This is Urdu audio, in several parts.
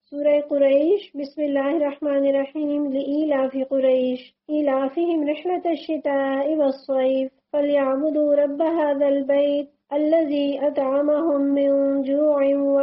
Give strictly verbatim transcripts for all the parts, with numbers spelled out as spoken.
سورہ قریش بسم اللہ الرحمن الرحیم لإیلاف قریش ایلافہم رحلۃ الشتاء والصیف فلیعبدوا رب هذا البیت الذی اطعمہم من جوع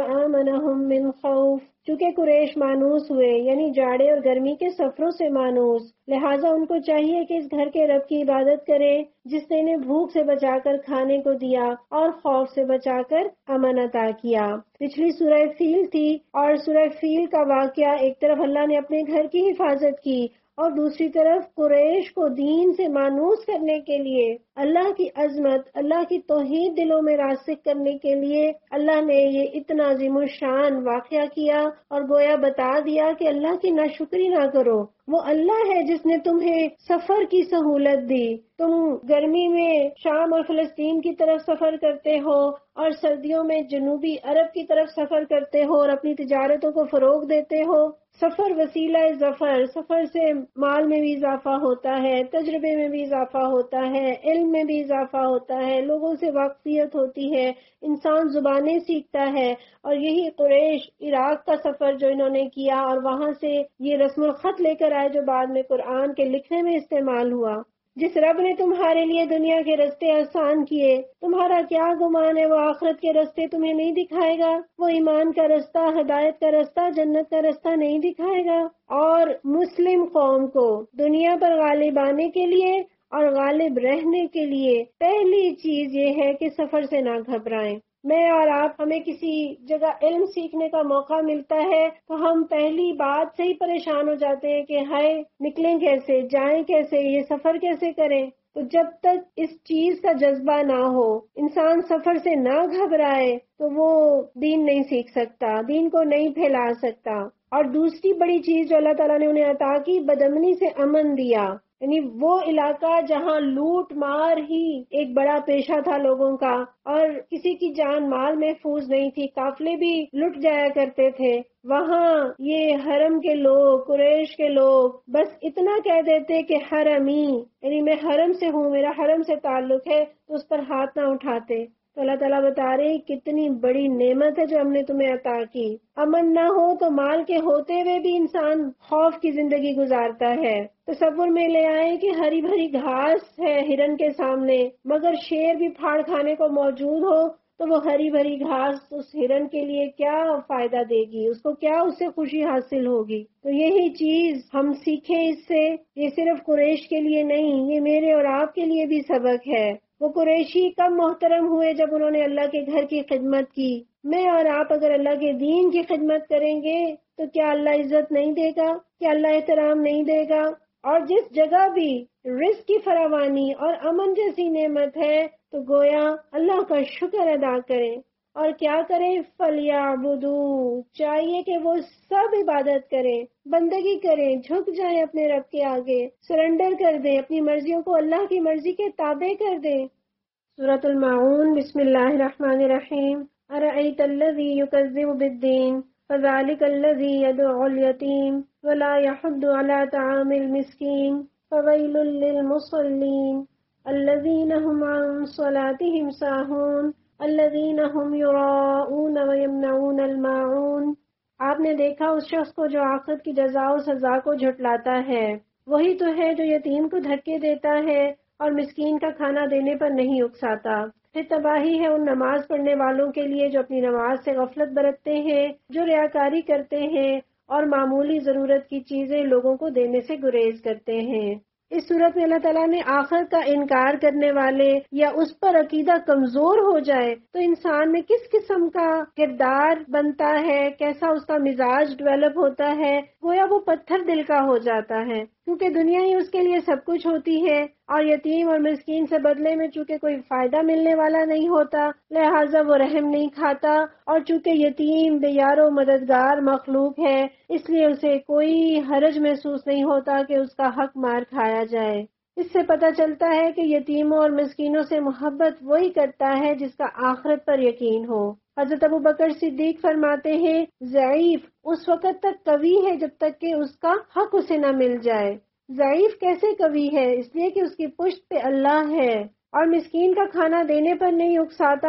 وآمنہم من خوف۔ چونکہ قریش مانوس ہوئے یعنی جاڑے اور گرمی کے سفروں سے مانوس، لہٰذا ان کو چاہیے کہ اس گھر کے رب کی عبادت کرے جس نے انہیں بھوک سے بچا کر کھانے کو دیا اور خوف سے بچا کر امن عطا کیا۔ پچھلی سورہ فیل تھی اور سورہ فیل کا واقعہ ایک طرف اللہ نے اپنے گھر کی حفاظت کی اور دوسری طرف قریش کو دین سے مانوس کرنے کے لیے اللہ کی عظمت، اللہ کی توحید دلوں میں راسخ کرنے کے لیے اللہ نے یہ اتنا عظیم الشان واقعہ کیا اور گویا بتا دیا کہ اللہ کی ناشکری نہ کرو۔ وہ اللہ ہے جس نے تمہیں سفر کی سہولت دی، تم گرمی میں شام اور فلسطین کی طرف سفر کرتے ہو اور سردیوں میں جنوبی عرب کی طرف سفر کرتے ہو اور اپنی تجارتوں کو فروغ دیتے ہو۔ سفر وسیلہ ظفر، سفر سے مال میں بھی اضافہ ہوتا ہے، تجربے میں بھی اضافہ ہوتا ہے، علم میں بھی اضافہ ہوتا ہے، لوگوں سے واقفیت ہوتی ہے، انسان زبانیں سیکھتا ہے۔ اور یہی قریش عراق کا سفر جو انہوں نے کیا اور وہاں سے یہ رسم الخط لے کر آئے جو بعد میں قرآن کے لکھنے میں استعمال ہوا۔ جس رب نے تمہارے لیے دنیا کے رستے آسان کیے، تمہارا کیا گمان ہے وہ آخرت کے رستے تمہیں نہیں دکھائے گا؟ وہ ایمان کا رستہ، ہدایت کا رستہ، جنت کا رستہ نہیں دکھائے گا؟ اور مسلم قوم کو دنیا پر غالب آنے کے لیے اور غالب رہنے کے لیے پہلی چیز یہ ہے کہ سفر سے نہ گھبرائیں۔ میں اور آپ، ہمیں کسی جگہ علم سیکھنے کا موقع ملتا ہے تو ہم پہلی بات سے ہی پریشان ہو جاتے ہیں کہ ہائے نکلیں کیسے، جائیں کیسے، یہ سفر کیسے کریں۔ تو جب تک اس چیز کا جذبہ نہ ہو، انسان سفر سے نہ گھبرائے تو وہ دین نہیں سیکھ سکتا، دین کو نہیں پھیلا سکتا۔ اور دوسری بڑی چیز جو اللہ تعالیٰ نے انہیں عطا کی، بدامنی سے امن دیا، یعنی وہ علاقہ جہاں لوٹ مار ہی ایک بڑا پیشہ تھا لوگوں کا اور کسی کی جان مال محفوظ نہیں تھی، قافلے بھی لٹ جایا کرتے تھے، وہاں یہ حرم کے لوگ، قریش کے لوگ بس اتنا کہہ دیتے کہ حرمی، یعنی میں حرم سے ہوں، میرا حرم سے تعلق ہے، تو اس پر ہاتھ نہ اٹھاتے۔ تو اللہ تعالیٰ بتا رہے کتنی بڑی نعمت ہے جو ہم نے تمہیں عطا کی۔ امن نہ ہو تو مال کے ہوتے ہوئے بھی انسان خوف کی زندگی گزارتا ہے۔ تصور میں لے آئے کہ ہری بھری گھاس ہے ہرن کے سامنے، مگر شیر بھی پھاڑ کھانے کو موجود ہو تو وہ ہری بھری گھاس اس ہرن کے لیے کیا فائدہ دے گی، اس کو کیا اس سے خوشی حاصل ہوگی۔ تو یہی چیز ہم سیکھیں اس سے، یہ صرف قریش کے لیے نہیں، یہ میرے اور آپ کے لیے بھی سبق ہے۔ وہ قریشی کب محترم ہوئے جب انہوں نے اللہ کے گھر کی خدمت کی۔ میں اور آپ اگر اللہ کے دین کی خدمت کریں گے تو کیا اللہ عزت نہیں دے گا؟ کیا اللہ احترام نہیں دے گا؟ اور جس جگہ بھی رزق کی فراوانی اور امن جیسی نعمت ہے تو گویا اللہ کا شکر ادا کریں۔ اور کیا کریں؟ فَلْيَعْبُدُوا، چاہیے کہ وہ سب عبادت کریں، بندگی کریں، جھک جائیں اپنے رب کے آگے، سرنڈر کر دیں، اپنی مرضیوں کو اللہ کی مرضی کے تابع کر دیں۔ سورۃ الماعون بسم اللہ الرحمن الرحیم أَرَأَيْتَ الَّذِي يُكَذِّبُ بِالدِّينِ فَذَلِكَ الَّذِي يَدُعُّ الْيَتِيمَ وَلَا يَحُضُّ عَلَى طَعَامِ الْمِسْكِينِ فَوَيْلٌ لِّلْمُصَلِّينَ الَّذِينَ هُمْ عَن صَلَاتِهِمْ سَاهُونَ الَّذِينَ هُمْ يُرَاءُونَ وَيَمْنَعُونَ الْمَاعُونَ۔ آپ نے دیکھا اس شخص کو جو آخرت کی جزا و سزا کو جھٹلاتا ہے، وہی تو ہے جو یتیم کو دھکے دیتا ہے اور مسکین کا کھانا دینے پر نہیں اکساتا۔ پھر تباہی ہے ان نماز پڑھنے والوں کے لیے جو اپنی نماز سے غفلت برتتے ہیں، جو ریاکاری کرتے ہیں اور معمولی ضرورت کی چیزیں لوگوں کو دینے سے گریز کرتے ہیں۔ اس صورت میں اللہ تعالیٰ نے آخرت کا انکار کرنے والے یا اس پر عقیدہ کمزور ہو جائے تو انسان میں کس قسم کا کردار بنتا ہے، کیسا اس کا مزاج ڈیولپ ہوتا ہے، گویا وہ پتھر دل کا ہو جاتا ہے، کیونکہ دنیا ہی اس کے لیے سب کچھ ہوتی ہے اور یتیم اور مسکین سے بدلے میں چونکہ کوئی فائدہ ملنے والا نہیں ہوتا، لہٰذا وہ رحم نہیں کھاتا، اور چونکہ یتیم بے یار و مددگار مخلوق ہے اس لیے اسے کوئی حرج محسوس نہیں ہوتا کہ اس کا حق مار کھایا جائے۔ اس سے پتہ چلتا ہے کہ یتیموں اور مسکینوں سے محبت وہی کرتا ہے جس کا آخرت پر یقین ہو۔ حضرت ابو بکر صدیق فرماتے ہیں ضعیف اس وقت تک قوی ہے جب تک کہ اس کا حق اسے نہ مل جائے۔ ضعیف کیسے قوی ہے؟ اس لیے کہ اس کی پشت پہ اللہ ہے، اور مسکین کا کھانا دینے پر نہیں اکساتا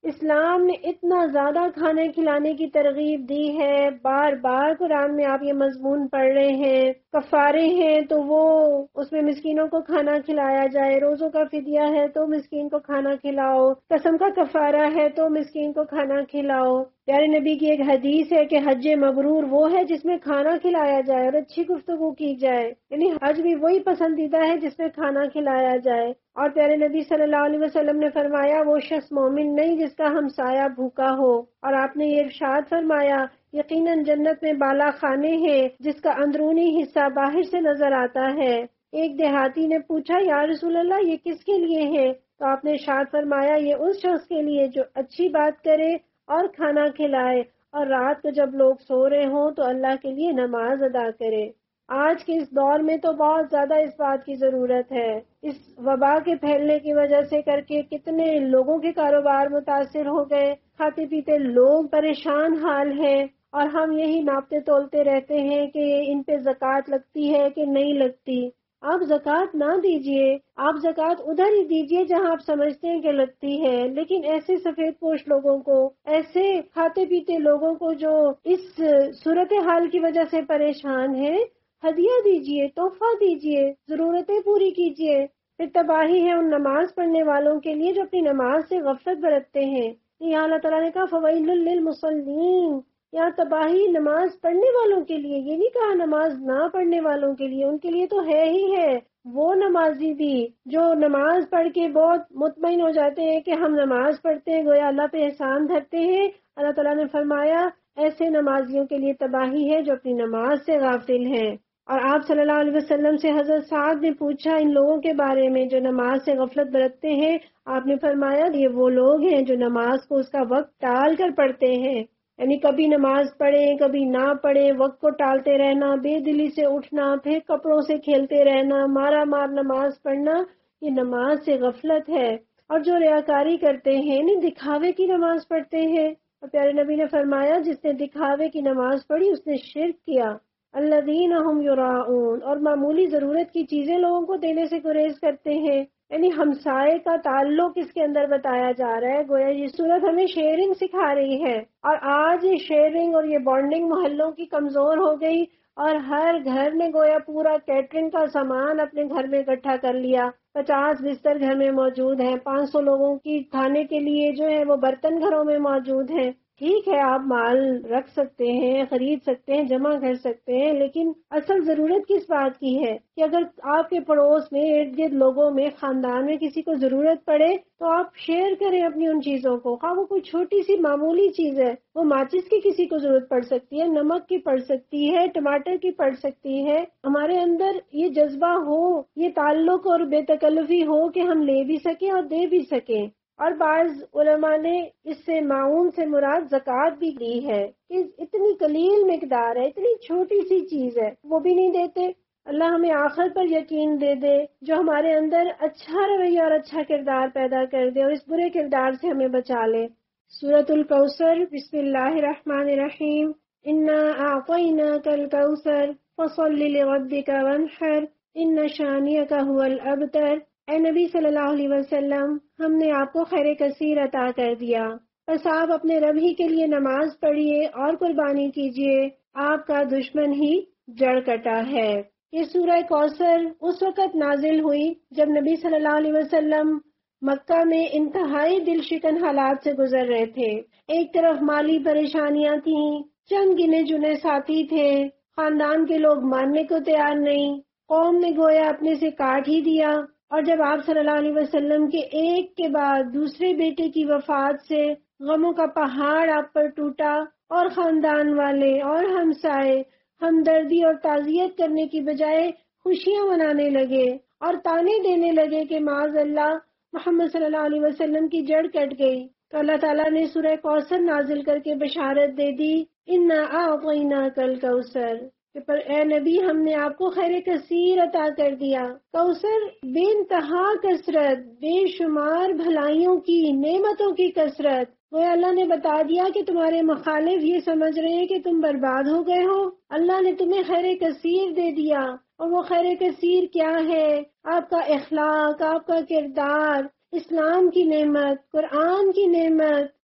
اسلام نے اتنا زیادہ کھانے کھلانے کی ترغیب دی ہے، بار بار قرآن میں آپ یہ مضمون پڑھ رہے ہیں۔ کفارے ہیں تو وہ اس میں مسکینوں کو کھانا کھلایا جائے، روزوں کا فدیہ ہے تو مسکین کو کھانا کھلاؤ، قسم کا کفارہ ہے تو مسکین کو کھانا کھلاؤ۔ پیارے نبی کی ایک حدیث ہے کہ حج مبرور وہ ہے جس میں کھانا کھلایا جائے اور اچھی گفتگو کی جائے، یعنی حج بھی وہی پسندیدہ ہے جس میں کھانا کھلایا جائے۔ اور پیارے نبی صلی اللہ علیہ وسلم نے فرمایا وہ شخص مومن نہیں جس کا ہمسایہ بھوکا ہو، اور آپ نے یہ ارشاد فرمایا یقیناً جنت میں بالا خانے ہیں جس کا اندرونی حصہ باہر سے نظر آتا ہے۔ ایک دیہاتی نے پوچھا یا رسول اللہ یہ کس کے لیے ہے؟ تو آپ نے ارشاد فرمایا یہ اس شخص کے لیے جو اچھی بات کرے اور کھانا کھلائے، اور رات کو جب لوگ سو رہے ہوں تو اللہ کے لیے نماز ادا کرے۔ آج کے اس دور میں تو بہت زیادہ اس بات کی ضرورت ہے۔ اس وبا کے پھیلنے کی وجہ سے کر کے کتنے لوگوں کے کاروبار متاثر ہو گئے، کھاتے پیتے لوگ پریشان حال ہیں، اور ہم یہی ناپتے تولتے رہتے ہیں کہ ان پہ زکوٰۃ لگتی ہے کہ نہیں لگتی۔ آپ زکوٰۃ نہ دیجئے، آپ زکوٰۃ ادھر ہی دیجئے جہاں آپ سمجھتے ہیں کہ لگتی ہے، لیکن ایسے سفید پوش لوگوں کو، ایسے کھاتے پیتے لوگوں کو جو اس صورتحال کی وجہ سے پریشان ہیں، ہدیہ دیجئے، تحفہ دیجئے، ضرورتیں پوری کیجئے۔ پھر تباہی ہے ان نماز پڑھنے والوں کے لیے جو اپنی نماز سے غفلت برتتے ہیں۔ یہاں اللہ تعالیٰ نے کہا فویل للمصلین، یہاں تباہی نماز پڑھنے والوں کے لیے، یہ نہیں کہا نماز نہ پڑھنے والوں کے لیے، ان کے لیے تو ہے ہی ہے۔ وہ نمازی بھی جو نماز پڑھ کے بہت مطمئن ہو جاتے ہیں کہ ہم نماز پڑھتے ہیں، گویا اللہ پہ احسان دھرتے ہیں، اللہ تعالیٰ نے فرمایا ایسے نمازیوں کے لیے تباہی ہے جو اپنی نماز سے غافل ہیں۔ اور آپ صلی اللہ علیہ وسلم سے حضرت سعد نے پوچھا ان لوگوں کے بارے میں جو نماز سے غفلت برتتے ہیں، آپ نے فرمایا یہ وہ لوگ ہیں جو نماز کو اس کا وقت ٹال کر پڑھتے ہیں، یعنی کبھی نماز پڑھیں کبھی نہ پڑھیں، وقت کو ٹالتے رہنا، بے دلی سے اٹھنا، پھر کپڑوں سے کھیلتے رہنا، مارا مار نماز پڑھنا، یہ نماز سے غفلت ہے۔ اور جو ریاکاری کرتے ہیں نہیں دکھاوے کی نماز پڑھتے ہیں، اور پیارے نبی نے فرمایا جس نے دکھاوے کی نماز پڑھی اس نے شرک کیا۔ الذین ہم یراؤن، اور معمولی ضرورت کی چیزیں لوگوں کو دینے سے گریز کرتے ہیں، یعنی ہمسائے کا تعلق اس کے اندر بتایا جا رہا ہے۔ گویا یہ صورت ہمیں شیئرنگ سکھا رہی ہے، اور آج یہ شیئرنگ اور یہ بانڈنگ محلوں کی کمزور ہو گئی، اور ہر گھر نے گویا پورا کیٹرنگ کا سامان اپنے گھر میں اکٹھا کر لیا۔ پچاس بستر گھر میں موجود ہیں، پانچ سو لوگوں کی کھانے کے لیے جو ہے وہ برتن گھروں میں موجود ہیں۔ ٹھیک ہے آپ مال رکھ سکتے ہیں، خرید سکتے ہیں، جمع کر سکتے ہیں، لیکن اصل ضرورت کس بات کی ہے کہ اگر آپ کے پڑوس میں ارد گرد لوگوں میں خاندان میں کسی کو ضرورت پڑے تو آپ شیئر کریں اپنی ان چیزوں کو، خواہ وہ کوئی چھوٹی سی معمولی چیز ہے، وہ ماچس کی کسی کو ضرورت پڑ سکتی ہے، نمک کی پڑ سکتی ہے، ٹماٹر کی پڑ سکتی ہے۔ ہمارے اندر یہ جذبہ ہو، یہ تعلق اور بے تکلفی ہو کہ ہم لے بھی سکیں اور دے بھی سکیں۔ اور بعض علماء نے اس سے معاون سے مراد زکوٰۃ بھی دی ہے کہ اتنی قلیل مقدار ہے، اتنی چھوٹی سی چیز ہے، وہ بھی نہیں دیتے۔ اللہ ہمیں آخرت پر یقین دے دے، جو ہمارے اندر اچھا رویہ اور اچھا کردار پیدا کر دے اور اس برے کردار سے ہمیں بچا لے۔ سورۃ الکوثر، بسم اللہ الرحمن الرحیم، انا اعطیناک الکوثر فصل لربک وانحر ان شانئک ھو الابتر۔ اے نبی صلی اللہ علیہ وسلم، ہم نے آپ کو خیر کثیر عطا کر دیا، بس آپ اپنے رب ہی کے لیے نماز پڑھیے اور قربانی کیجیے، آپ کا دشمن ہی جڑ کٹا ہے۔ یہ سورہ کوثر اس وقت نازل ہوئی جب نبی صلی اللہ علیہ وسلم مکہ میں انتہائی دل شکن حالات سے گزر رہے تھے۔ ایک طرف مالی پریشانیاں تھیں، چند گنے چنے ساتھی تھے، خاندان کے لوگ ماننے کو تیار نہیں، قوم نے گویا اپنے سے کاٹ ہی دیا۔ اور جب آپ صلی اللہ علیہ وسلم کے ایک کے بعد دوسرے بیٹے کی وفات سے غموں کا پہاڑ آپ پر ٹوٹا، اور خاندان والے اور ہمسائے ہمدردی اور تعزیت کرنے کی بجائے خوشیاں منانے لگے اور تانے دینے لگے کہ معاذ اللہ محمد صلی اللہ علیہ وسلم کی جڑ کٹ گئی، تو اللہ تعالیٰ نے سورہ کوثر نازل کر کے بشارت دے دی، انا اعطیناک الکوثر، کہ پر اے نبی ہم نے آپ کو خیر کثیر عطا کر دیا۔ کوثر بے انتہا کثرت، بے شمار بھلائیوں کی، نعمتوں کی کثرت۔ وہ اللہ نے بتا دیا کہ تمہارے مخالف یہ سمجھ رہے ہیں کہ تم برباد ہو گئے ہو، اللہ نے تمہیں خیر کثیر دے دیا۔ اور وہ خیر کثیر کیا ہے؟ آپ کا اخلاق، آپ کا کردار، اسلام کی نعمت، قرآن کی نعمت،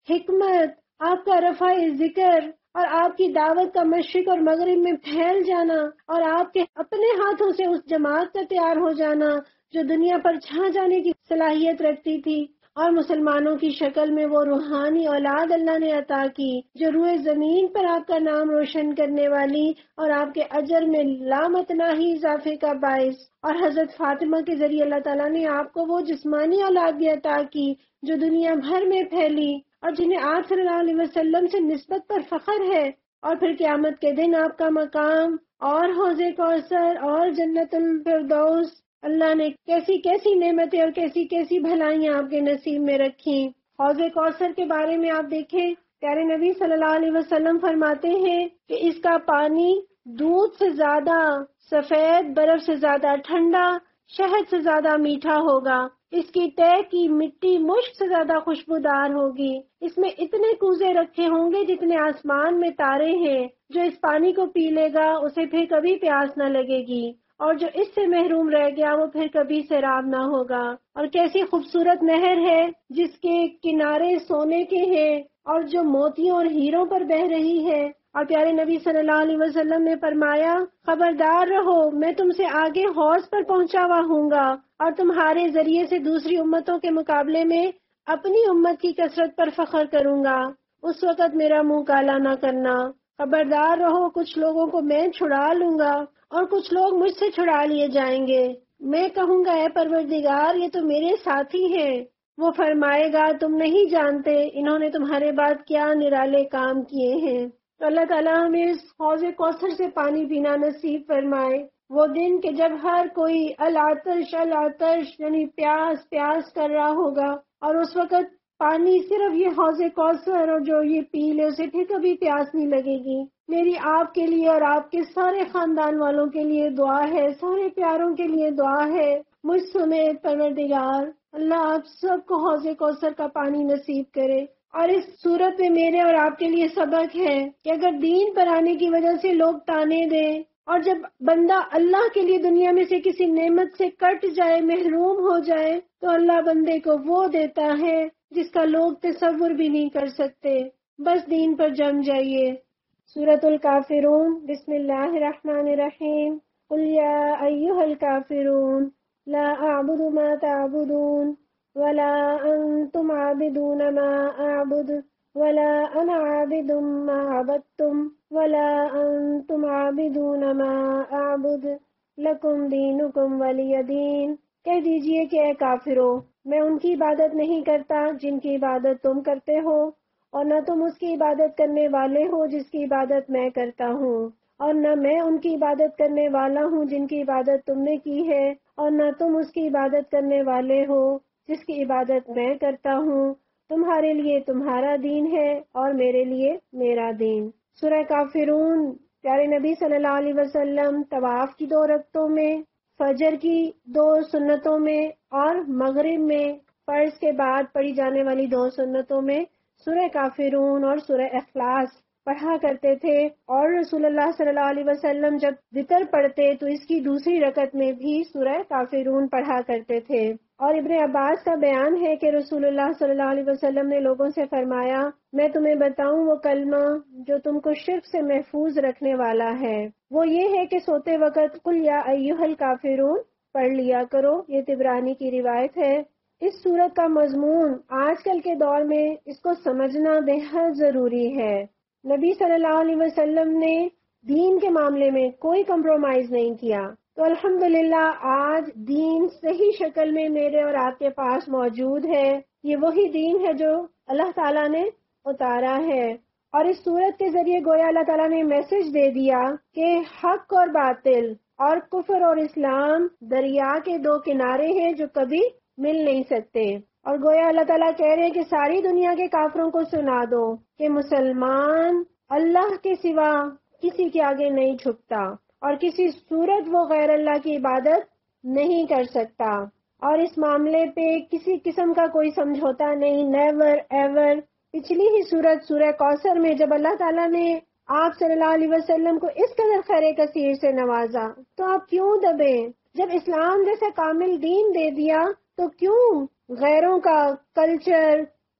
حکمت، آپ کا رفع ذکر اور آپ کی دعوت کا مشرق اور مغرب میں پھیل جانا، اور آپ کے اپنے ہاتھوں سے اس جماعت کا تیار ہو جانا جو دنیا پر چھا جانے کی صلاحیت رکھتی تھی، اور مسلمانوں کی شکل میں وہ روحانی اولاد اللہ نے عطا کی جو روئے زمین پر آپ کا نام روشن کرنے والی اور آپ کے اجر میں لامتناہی اضافے کا باعث، اور حضرت فاطمہ کے ذریعے اللہ تعالیٰ نے آپ کو وہ جسمانی اولاد بھی عطا کی جو دنیا بھر میں پھیلی اور جنہیں آپ صلی اللہ علیہ وسلم سے نسبت پر فخر ہے، اور پھر قیامت کے دن آپ کا مقام اور حوض کوثر اور جنت الفردوس، اللہ نے کیسی کیسی نعمتیں اور کیسی کیسی بھلائیاں آپ کے نصیب میں رکھی۔ حوض کوثر کے بارے میں آپ دیکھیں، پیارے نبی صلی اللہ علیہ وسلم فرماتے ہیں کہ اس کا پانی دودھ سے زیادہ سفید، برف سے زیادہ ٹھنڈا، شہد سے زیادہ میٹھا ہوگا، اس کی تہ کی مٹی مشک سے زیادہ خوشبودار ہوگی، اس میں اتنے کوزے رکھے ہوں گے جتنے آسمان میں تارے ہیں، جو اس پانی کو پی لے گا اسے پھر کبھی پیاس نہ لگے گی، اور جو اس سے محروم رہ گیا وہ پھر کبھی سیراب نہ ہوگا۔ اور کیسی خوبصورت نہر ہے جس کے کنارے سونے کے ہیں اور جو موتیوں اور ہیروں پر بہہ رہی ہے، اور پیارے نبی صلی اللہ علیہ وسلم نے فرمایا، خبردار رہو، میں تم سے آگے حوض پر پہنچا ہوا ہوں گا اور تمہارے ذریعے سے دوسری امتوں کے مقابلے میں اپنی امت کی کثرت پر فخر کروں گا، اس وقت میرا منہ کالا نہ کرنا۔ خبردار رہو، کچھ لوگوں کو میں چھڑا لوں گا اور کچھ لوگ مجھ سے چھڑا لیے جائیں گے، میں کہوں گا اے پروردگار یہ تو میرے ساتھی ہیں، وہ فرمائے گا تم نہیں جانتے انہوں نے تمہارے بعد کیا نرالے کام کیے ہیں۔ تو اللہ تعالیٰ ہمیں اس حوض کوثر سے پانی پینا نصیب فرمائے۔ وہ دن کہ جب ہر کوئی العطش العطش یعنی پیاس پیاس کر رہا ہوگا، اور اس وقت پانی صرف یہ حوض کوثر اور جو یہ پی لے اسے پھر کبھی پیاس نہیں لگے گی۔ میری آپ کے لیے اور آپ کے سارے خاندان والوں کے لیے دعا ہے، سارے پیاروں کے لیے دعا ہے، مجھ سمیت پروردگار اللہ آپ سب کو حوض کوثر کا پانی نصیب کرے۔ اور اس صورت میں میرے اور آپ کے لیے سبق ہے کہ اگر دین پر آنے کی وجہ سے لوگ تانے دیں، اور جب بندہ اللہ کے لیے دنیا میں سے کسی نعمت سے کٹ جائے، محروم ہو جائے، تو اللہ بندے کو وہ دیتا ہے جس کا لوگ تصور بھی نہیں کر سکتے۔ بس دین پر جم جائیے۔ سورۃ الکافرون، بسم اللہ الرحمن الرحیم۔ قل یا ایھا الکافرون لا اعبد ما تعبدون ولا انتم عابدون ما اعبد ولا انا عابد ما عبدتم ولا انتم عابدون ما اعبد لکم دینکم ولی دین۔ کہہ دیجئے کہ اے کافرو، میں ان کی عبادت نہیں کرتا جن کی عبادت تم کرتے ہو، اور نہ تم اس کی عبادت کرنے والے ہو جس کی عبادت میں کرتا ہوں، اور نہ میں ان کی عبادت کرنے والا ہوں جن کی عبادت تم نے کی ہے، اور نہ تم اس کی عبادت کرنے والے ہو جس کی عبادت میں کرتا ہوں۔ تمہارے لیے تمہارا دین ہے اور میرے لیے میرا دین۔ سورہ کافرون پیارے نبی صلی اللہ علیہ وسلم طواف کی دو رکعتوں میں، فجر کی دو سنتوں میں اور مغرب میں فرض کے بعد پڑھی جانے والی دو سنتوں میں سورہ کافرون اور سورہ اخلاص پڑھا کرتے تھے، اور رسول اللہ صلی اللہ علیہ وسلم جب وتر پڑھتے تو اس کی دوسری رکعت میں بھی سورہ کافرون پڑھا کرتے تھے۔ اور ابن عباس کا بیان ہے کہ رسول اللہ صلی اللہ علیہ وسلم نے لوگوں سے فرمایا، میں تمہیں بتاؤں وہ کلمہ جو تم کو شرک سے محفوظ رکھنے والا ہے، وہ یہ ہے کہ سوتے وقت قل یا ایھا الکافرون پڑھ لیا کرو۔ یہ طبرانی کی روایت ہے۔ اس سورت کا مضمون آج کل کے دور میں اس کو سمجھنا بے حد ضروری ہے۔ نبی صلی اللہ علیہ وسلم نے دین کے معاملے میں کوئی کمپرومائز نہیں کیا، تو الحمدللہ آج دین صحیح شکل میں میرے اور آپ کے پاس موجود ہے۔ یہ وہی دین ہے جو اللہ تعالیٰ نے اتارا ہے، اور اس صورت کے ذریعے گویا اللہ تعالیٰ نے میسج دے دیا کہ حق اور باطل اور کفر اور اسلام دریا کے دو کنارے ہیں جو کبھی مل نہیں سکتے، اور گویا اللہ تعالیٰ کہہ رہے ہیں کہ ساری دنیا کے کافروں کو سنا دو کہ مسلمان اللہ کے سوا کسی کے آگے نہیں جھکتا اور کسی صورت وہ غیر اللہ کی عبادت نہیں کر سکتا، اور اس معاملے پہ کسی قسم کا کوئی سمجھوتا نہیں، نیور ایور۔ پچھلی ہی سورت سورہ کوثر میں جب اللہ تعالیٰ نے آپ صلی اللہ علیہ وسلم کو اس قدر خیر کثیر سے نوازا تو آپ کیوں دبیں؟ جب اسلام جیسا کامل دین دے دیا تو کیوں غیروں کا کلچر،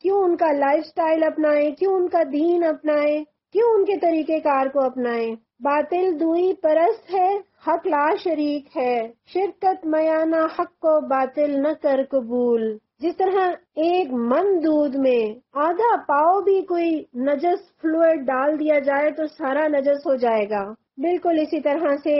کیوں ان کا لائف سٹائل اپنائیں، کیوں ان کا دین اپنائیں، کیوں ان کے طریقہ کار کو اپنائیں؟ باطل دوئی پرست ہے، حق لا شریک ہے، شرکت میانہ حق کو باطل نہ کر قبول۔ جس طرح ایک من دودھ میں آدھا پاؤ بھی کوئی نجس فلوئڈ ڈال دیا جائے تو سارا نجس ہو جائے گا، بالکل اسی طرح سے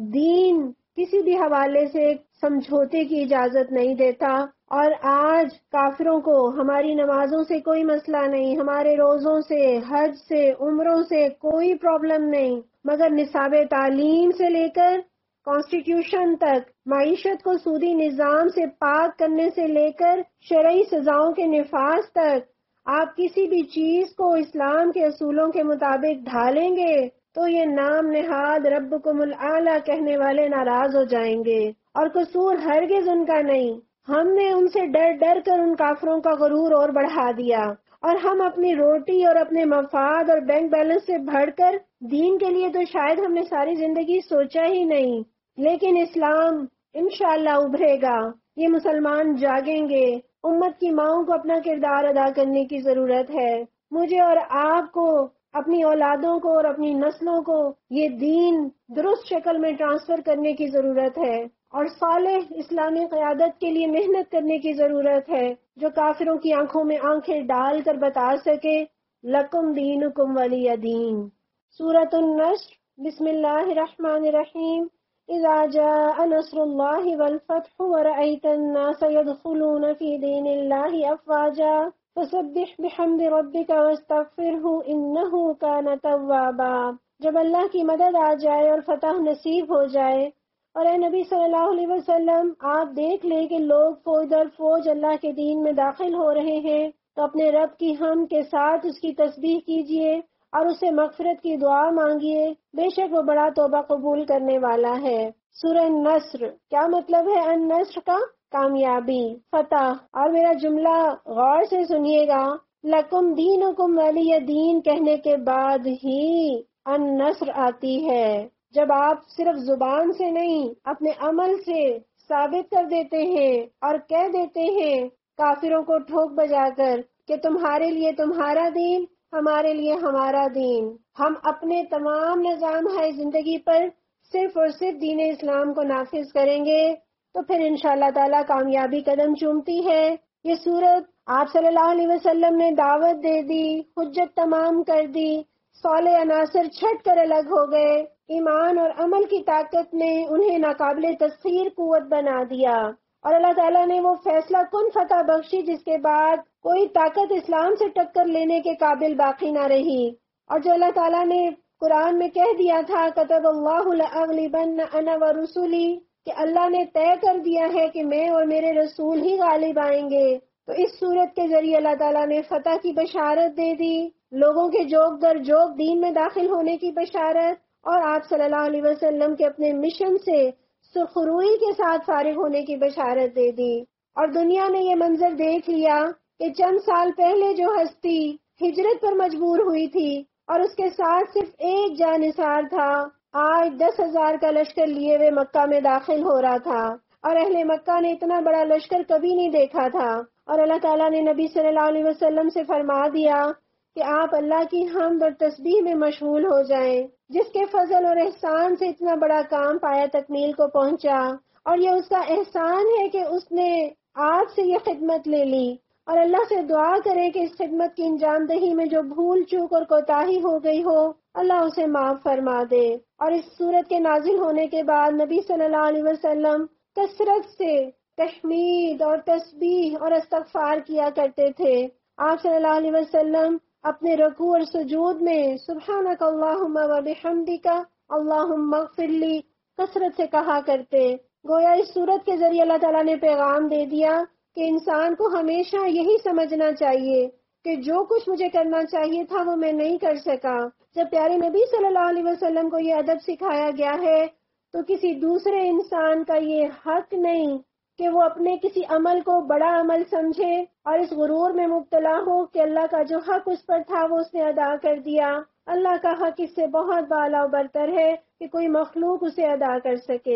دین کسی بھی حوالے سے سمجھوتے کی اجازت نہیں دیتا۔ اور آج کافروں کو ہماری نمازوں سے کوئی مسئلہ نہیں، ہمارے روزوں سے، حج سے، عمروں سے کوئی پرابلم نہیں، مگر نصاب تعلیم سے لے کر کانسٹیٹیوشن تک، معیشت کو سودی نظام سے پاک کرنے سے لے کر شرعی سزاؤں کے نفاذ تک، آپ کسی بھی چیز کو اسلام کے اصولوں کے مطابق ڈھالیں گے تو یہ نام نہاد ربکم الاعلی کہنے والے ناراض ہو جائیں گے، اور قصور ہرگز ان کا نہیں۔ ہم نے ان سے ڈر ڈر کر ان کافروں کا غرور اور بڑھا دیا، اور ہم اپنی روٹی اور اپنے مفاد اور بینک بیلنس سے بڑھ کر دین کے لیے تو شاید ہم نے ساری زندگی سوچا ہی نہیں۔ لیکن اسلام انشاءاللہ ابھرے گا، یہ مسلمان جاگیں گے۔ امت کی ماؤں کو اپنا کردار ادا کرنے کی ضرورت ہے، مجھے اور آپ کو، اپنی اولادوں کو اور اپنی نسلوں کو یہ دین درست شکل میں ٹرانسفر کرنے کی ضرورت ہے، اور صالح اسلامی قیادت کے لیے محنت کرنے کی ضرورت ہے، جو کافروں کی آنکھوں میں آنکھیں ڈال کر بتا سکے لکم دینکم ولی دین۔ سورۃ النصر، بسم اللہ الرحمن الرحیم۔ اذا جاء نصر اللہ والفتح ورأیت الناس يدخلون فی دین اللہ افواجا فسبح بحمد ربک واستغفرہ انہ کان توابا۔ جب اللہ کی مدد آ جائے اور فتح نصیب ہو جائے، اور اے نبی صلی اللہ علیہ وسلم آپ دیکھ لیں کہ لوگ فوج در فوج اللہ کے دین میں داخل ہو رہے ہیں، تو اپنے رب کی حمد کے ساتھ اس کی تسبیح کیجئے اور اسے مغفرت کی دعا مانگیے، بے شک وہ بڑا توبہ قبول کرنے والا ہے۔ سورہ نصر، کیا مطلب ہے النصر کا؟ کامیابی، فتح۔ اور میرا جملہ غور سے سنیے گا، لکم دینکم ولی دین کہنے کے بعد ہی النصر آتی ہے۔ جب آپ صرف زبان سے نہیں اپنے عمل سے ثابت کر دیتے ہیں اور کہہ دیتے ہیں کافروں کو ٹھوک بجا کر کہ تمہارے لیے تمہارا دین، ہمارے لیے ہمارا دین، ہم اپنے تمام نظام ہے زندگی پر صرف اور صرف دین اسلام کو نافذ کریں گے، تو پھر انشاءاللہ تعالی کامیابی قدم چومتی ہے۔ یہ صورت آپ صلی اللہ علیہ وسلم نے دعوت دے دی، حجت تمام کر دی، صالح عناصر چھٹ کر الگ ہو گئے، ایمان اور عمل کی طاقت نے انہیں ناقابل تسخیر قوت بنا دیا، اور اللہ تعالیٰ نے وہ فیصلہ کن فتح بخشی جس کے بعد کوئی طاقت اسلام سے ٹکر لینے کے قابل باقی نہ رہی۔ اور جو اللہ تعالیٰ نے قرآن میں کہہ دیا تھا کتب اللہ لأغلبن انا ورسلی، کہ اللہ نے طے کر دیا ہے کہ میں اور میرے رسول ہی غالب آئیں گے، تو اس صورت کے ذریعے اللہ تعالیٰ نے فتح کی بشارت دے دی، لوگوں کے جوک در جوک دین میں داخل ہونے کی بشارت، اور آپ صلی اللہ علیہ وسلم کے اپنے مشن سے سرخروئی کے ساتھ فارغ ہونے کی بشارت دے دی۔ اور دنیا نے یہ منظر دیکھ لیا کہ چند سال پہلے جو ہستی ہجرت پر مجبور ہوئی تھی اور اس کے ساتھ صرف ایک جانثار تھا، آج دس ہزار کا لشکر لیے ہوئے مکہ میں داخل ہو رہا تھا، اور اہل مکہ نے اتنا بڑا لشکر کبھی نہیں دیکھا تھا، اور اللہ تعالیٰ نے نبی صلی اللہ علیہ وسلم سے فرما دیا کہ آپ اللہ کی حمد اور تسبیح میں مشغول ہو جائیں، جس کے فضل اور احسان سے اتنا بڑا کام پایا تکمیل کو پہنچا، اور یہ اس کا احسان ہے کہ اس نے آپ سے یہ خدمت لے لی، اور اللہ سے دعا کرے کہ اس خدمت کی انجام دہی میں جو بھول چوک اور کوتاہی ہو گئی ہو اللہ اسے معاف فرما دے۔ اور اس صورت کے نازل ہونے کے بعد نبی صلی اللہ علیہ وسلم کثرت سے تحمید اور تسبیح اور استغفار کیا کرتے تھے۔ آپ صلی اللہ علیہ وسلم اپنے رکوع اور سجود میں سبحانک اللہم و بحمدک اللہم اغفر لی کثرت سے کہا کرتے۔ گویا اس صورت کے ذریعے اللہ تعالیٰ نے پیغام دے دیا کہ انسان کو ہمیشہ یہی سمجھنا چاہیے کہ جو کچھ مجھے کرنا چاہیے تھا وہ میں نہیں کر سکا۔ جب پیارے نبی صلی اللہ علیہ وسلم کو یہ ادب سکھایا گیا ہے تو کسی دوسرے انسان کا یہ حق نہیں کہ وہ اپنے کسی عمل کو بڑا عمل سمجھے اور اس غرور میں مبتلا ہو کہ اللہ کا جو حق اس پر تھا وہ اس نے ادا کر دیا۔ اللہ کا حق اس سے بہت بالا و برتر ہے کہ کوئی مخلوق اسے ادا کر سکے۔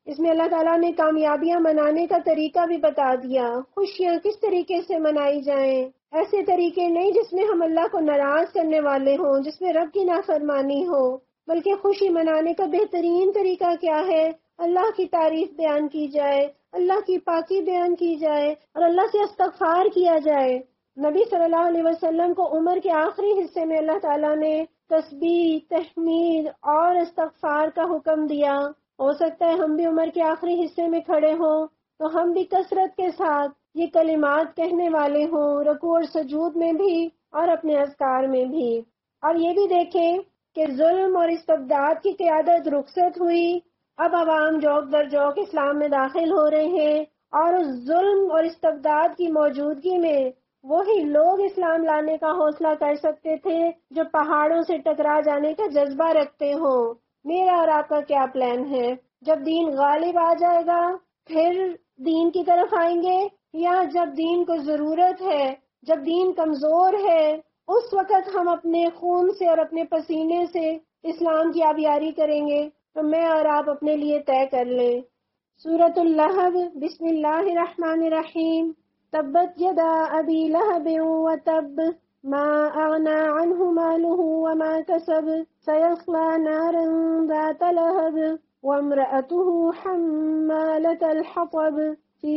اس میں اللہ تعالیٰ نے کامیابیاں منانے کا طریقہ بھی بتا دیا، خوشیاں کس طریقے سے منائی جائیں، ایسے طریقے نہیں جس میں ہم اللہ کو ناراض کرنے والے ہوں، جس میں رب کی نافرمانی ہو، بلکہ خوشی منانے کا بہترین طریقہ کیا ہے؟ اللہ کی تعریف بیان کی جائے، اللہ کی پاکی بیان کی جائے اور اللہ سے استغفار کیا جائے۔ نبی صلی اللہ علیہ وسلم کو عمر کے آخری حصے میں اللہ تعالیٰ نے تسبیح، تحمید اور استغفار کا حکم دیا۔ ہو سکتا ہے ہم بھی عمر کے آخری حصے میں کھڑے ہوں تو ہم بھی کثرت کے ساتھ یہ کلمات کہنے والے ہوں، رکوع اور سجود میں بھی اور اپنے اذکار میں بھی۔ اور یہ بھی دیکھیں کہ ظلم اور استبداد کی قیادت رخصت ہوئی، اب عوام جوک در جوک اسلام میں داخل ہو رہے ہیں، اور اس ظلم اور استبداد کی موجودگی میں وہی لوگ اسلام لانے کا حوصلہ کر سکتے تھے جو پہاڑوں سے ٹکرا جانے کا جذبہ رکھتے ہوں۔ میرا اور آپ کا کیا پلان ہے؟ جب دین غالب آ جائے گا پھر دین کی طرف آئیں گے، یا جب دین کو ضرورت ہے، جب دین کمزور ہے، اس وقت ہم اپنے خون سے اور اپنے پسینے سے اسلام کی آبیاری کریں گے؟ تو میں اور آپ اپنے لیے طے کر لیں۔ سورۃ اللہب، بسم اللہ الرحمن الرحیم۔ تبت یدا ابی لہب وتب ما اغنى عنه ماله وما كسب سيصلى نارا ذات لهب وامرأته حمالة الحطب في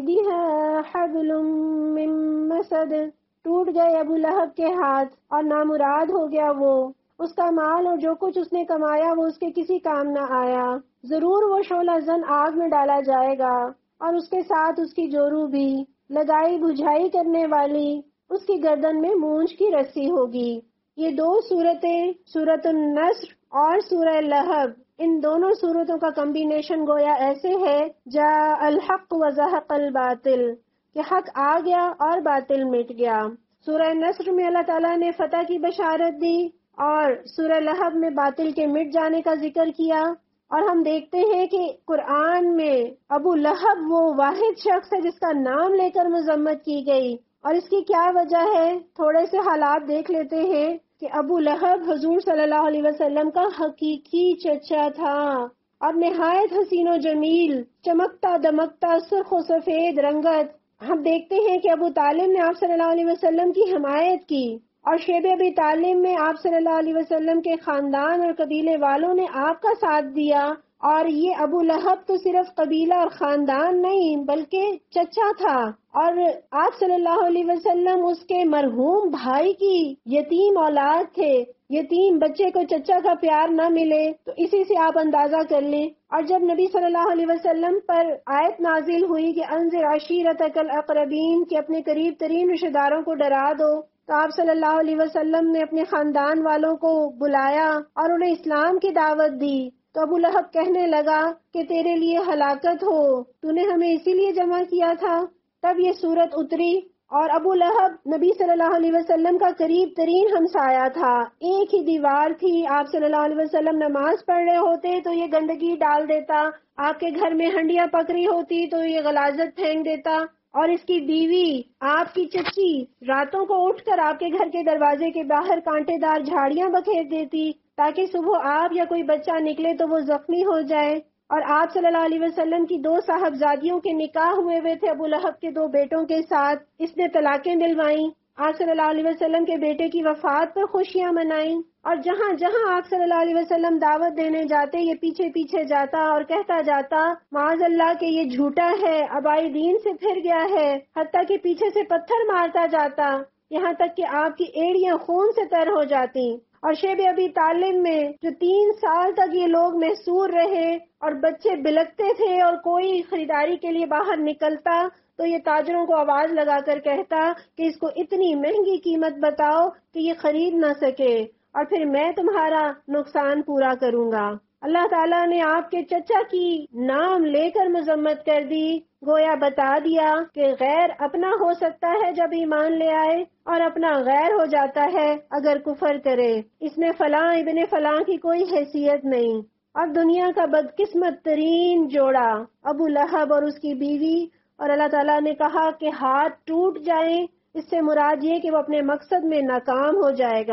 جيدها حبل من مسد۔ ٹوٹ گئے ابو لہب کے ہاتھ اور نامراد ہو گیا وہ، اس کا مال اور جو کچھ اس نے کمایا وہ اس کے کسی کام نہ آیا۔ ضرور وہ شعلہ زن آگ میں ڈالا جائے گا اور اس کے ساتھ اس کی جورو بھی، لگائی بجھائی کرنے والی اس کی گردن میں مونچھ کی رسی ہوگی۔ یہ دو صورتیں، سورۃ النصر اور سورہ لہب، ان دونوں صورتوں کا کمبینیشن گویا ایسے ہے، جاء الحق وزہق الباطل، کہ حق آ گیا اور باطل مٹ گیا۔ سورہ نصر میں اللہ تعالیٰ نے فتح کی بشارت دی اور سورہ لہب میں باطل کے مٹ جانے کا ذکر کیا۔ اور ہم دیکھتے ہیں کہ قرآن میں ابو لہب وہ واحد شخص ہے جس کا نام لے کر مذمت کی گئی، اور اس کی کیا وجہ ہے؟ تھوڑے سے حالات دیکھ لیتے ہیں کہ ابو لہب حضور صلی اللہ علیہ وسلم کا حقیقی چچا تھا، اور نہایت حسین و جمیل، چمکتا دمکتا سرخ و سفید رنگت۔ ہم دیکھتے ہیں کہ ابو طالب نے آپ صلی اللہ علیہ وسلم کی حمایت کی، اور شیب ابی طالب میں آپ صلی اللہ علیہ وسلم کے خاندان اور قبیلے والوں نے آپ کا ساتھ دیا۔ اور یہ ابو لہب تو صرف قبیلہ اور خاندان نہیں بلکہ چچا تھا، اور آپ صلی اللہ علیہ وسلم اس کے مرحوم بھائی کی یتیم اولاد تھے۔ یتیم بچے کو چچا کا پیار نہ ملے تو اسی سے آپ اندازہ کر لیں۔ اور جب نبی صلی اللہ علیہ وسلم پر آیت نازل ہوئی کہ انذر عشیرتک الاقربین، کہ اپنے قریب ترین رشتہ داروں کو ڈرا دو، تو آپ صلی اللہ علیہ وسلم نے اپنے خاندان والوں کو بلایا اور انہیں اسلام کی دعوت دی۔ تو ابو لہب کہنے لگا کہ تیرے لیے ہلاکت ہو، تو نے ہمیں اسی لیے جمع کیا تھا۔ تب یہ صورت اتری، اور ابو لہب نبی صلی اللہ علیہ وسلم کا قریب ترین ہمسایہ تھا، ایک ہی دیوار تھی۔ آپ صلی اللہ علیہ وسلم نماز پڑھ رہے ہوتے تو یہ گندگی ڈال دیتا، آپ کے گھر میں ہنڈیاں پک رہی ہوتی تو یہ غلاظت پھینک دیتا، اور اس کی بیوی آپ کی چچی راتوں کو اٹھ کر آپ کے گھر کے دروازے کے باہر کانٹے دار جھاڑیاں بکھیر دیتی تاکہ صبح آپ یا کوئی بچہ نکلے تو وہ زخمی ہو جائے۔ اور آپ صلی اللہ علیہ وسلم کی دو صاحبزادیوں کے نکاح ہوئے ہوئے تھے ابو لہب کے دو بیٹوں کے ساتھ، اس نے طلاقیں دلوائیں۔ آپ صلی اللہ علیہ وسلم کے بیٹے کی وفات پر خوشیاں منائیں، اور جہاں جہاں آپ صلی اللہ علیہ وسلم دعوت دینے جاتے یہ پیچھے پیچھے جاتا اور کہتا جاتا معاذ اللہ کہ یہ جھوٹا ہے، ابائی دین سے پھر گیا ہے، حتیٰ کہ پیچھے سے پتھر مارتا جاتا، یہاں تک کہ آپ کی ایڑیاں خون سے تر ہو جاتی۔ اور شیب ابی طالب میں جو تین سال تک یہ لوگ محصور رہے اور بچے بلکتے تھے اور کوئی خریداری کے لیے باہر نکلتا تو یہ تاجروں کو آواز لگا کر کہتا کہ اس کو اتنی مہنگی قیمت بتاؤ کہ یہ خرید نہ سکے، اور پھر میں تمہارا نقصان پورا کروں گا۔ اللہ تعالیٰ نے آپ کے چچا کی نام لے کر مذمت کر دی، گویا بتا دیا کہ غیر اپنا ہو سکتا ہے جب ایمان لے آئے، اور اپنا غیر ہو جاتا ہے اگر کفر کرے۔ اس میں فلاں ابن فلاں کی کوئی حیثیت نہیں۔ اور دنیا کا بدقسمت ترین جوڑا ابو لہب اور اس کی بیوی، اور اللہ تعالیٰ نے کہا کہ ہاتھ ٹوٹ جائیں، اس سے مراد یہ کہ وہ اپنے مقصد میں ناکام ہو جائے گا۔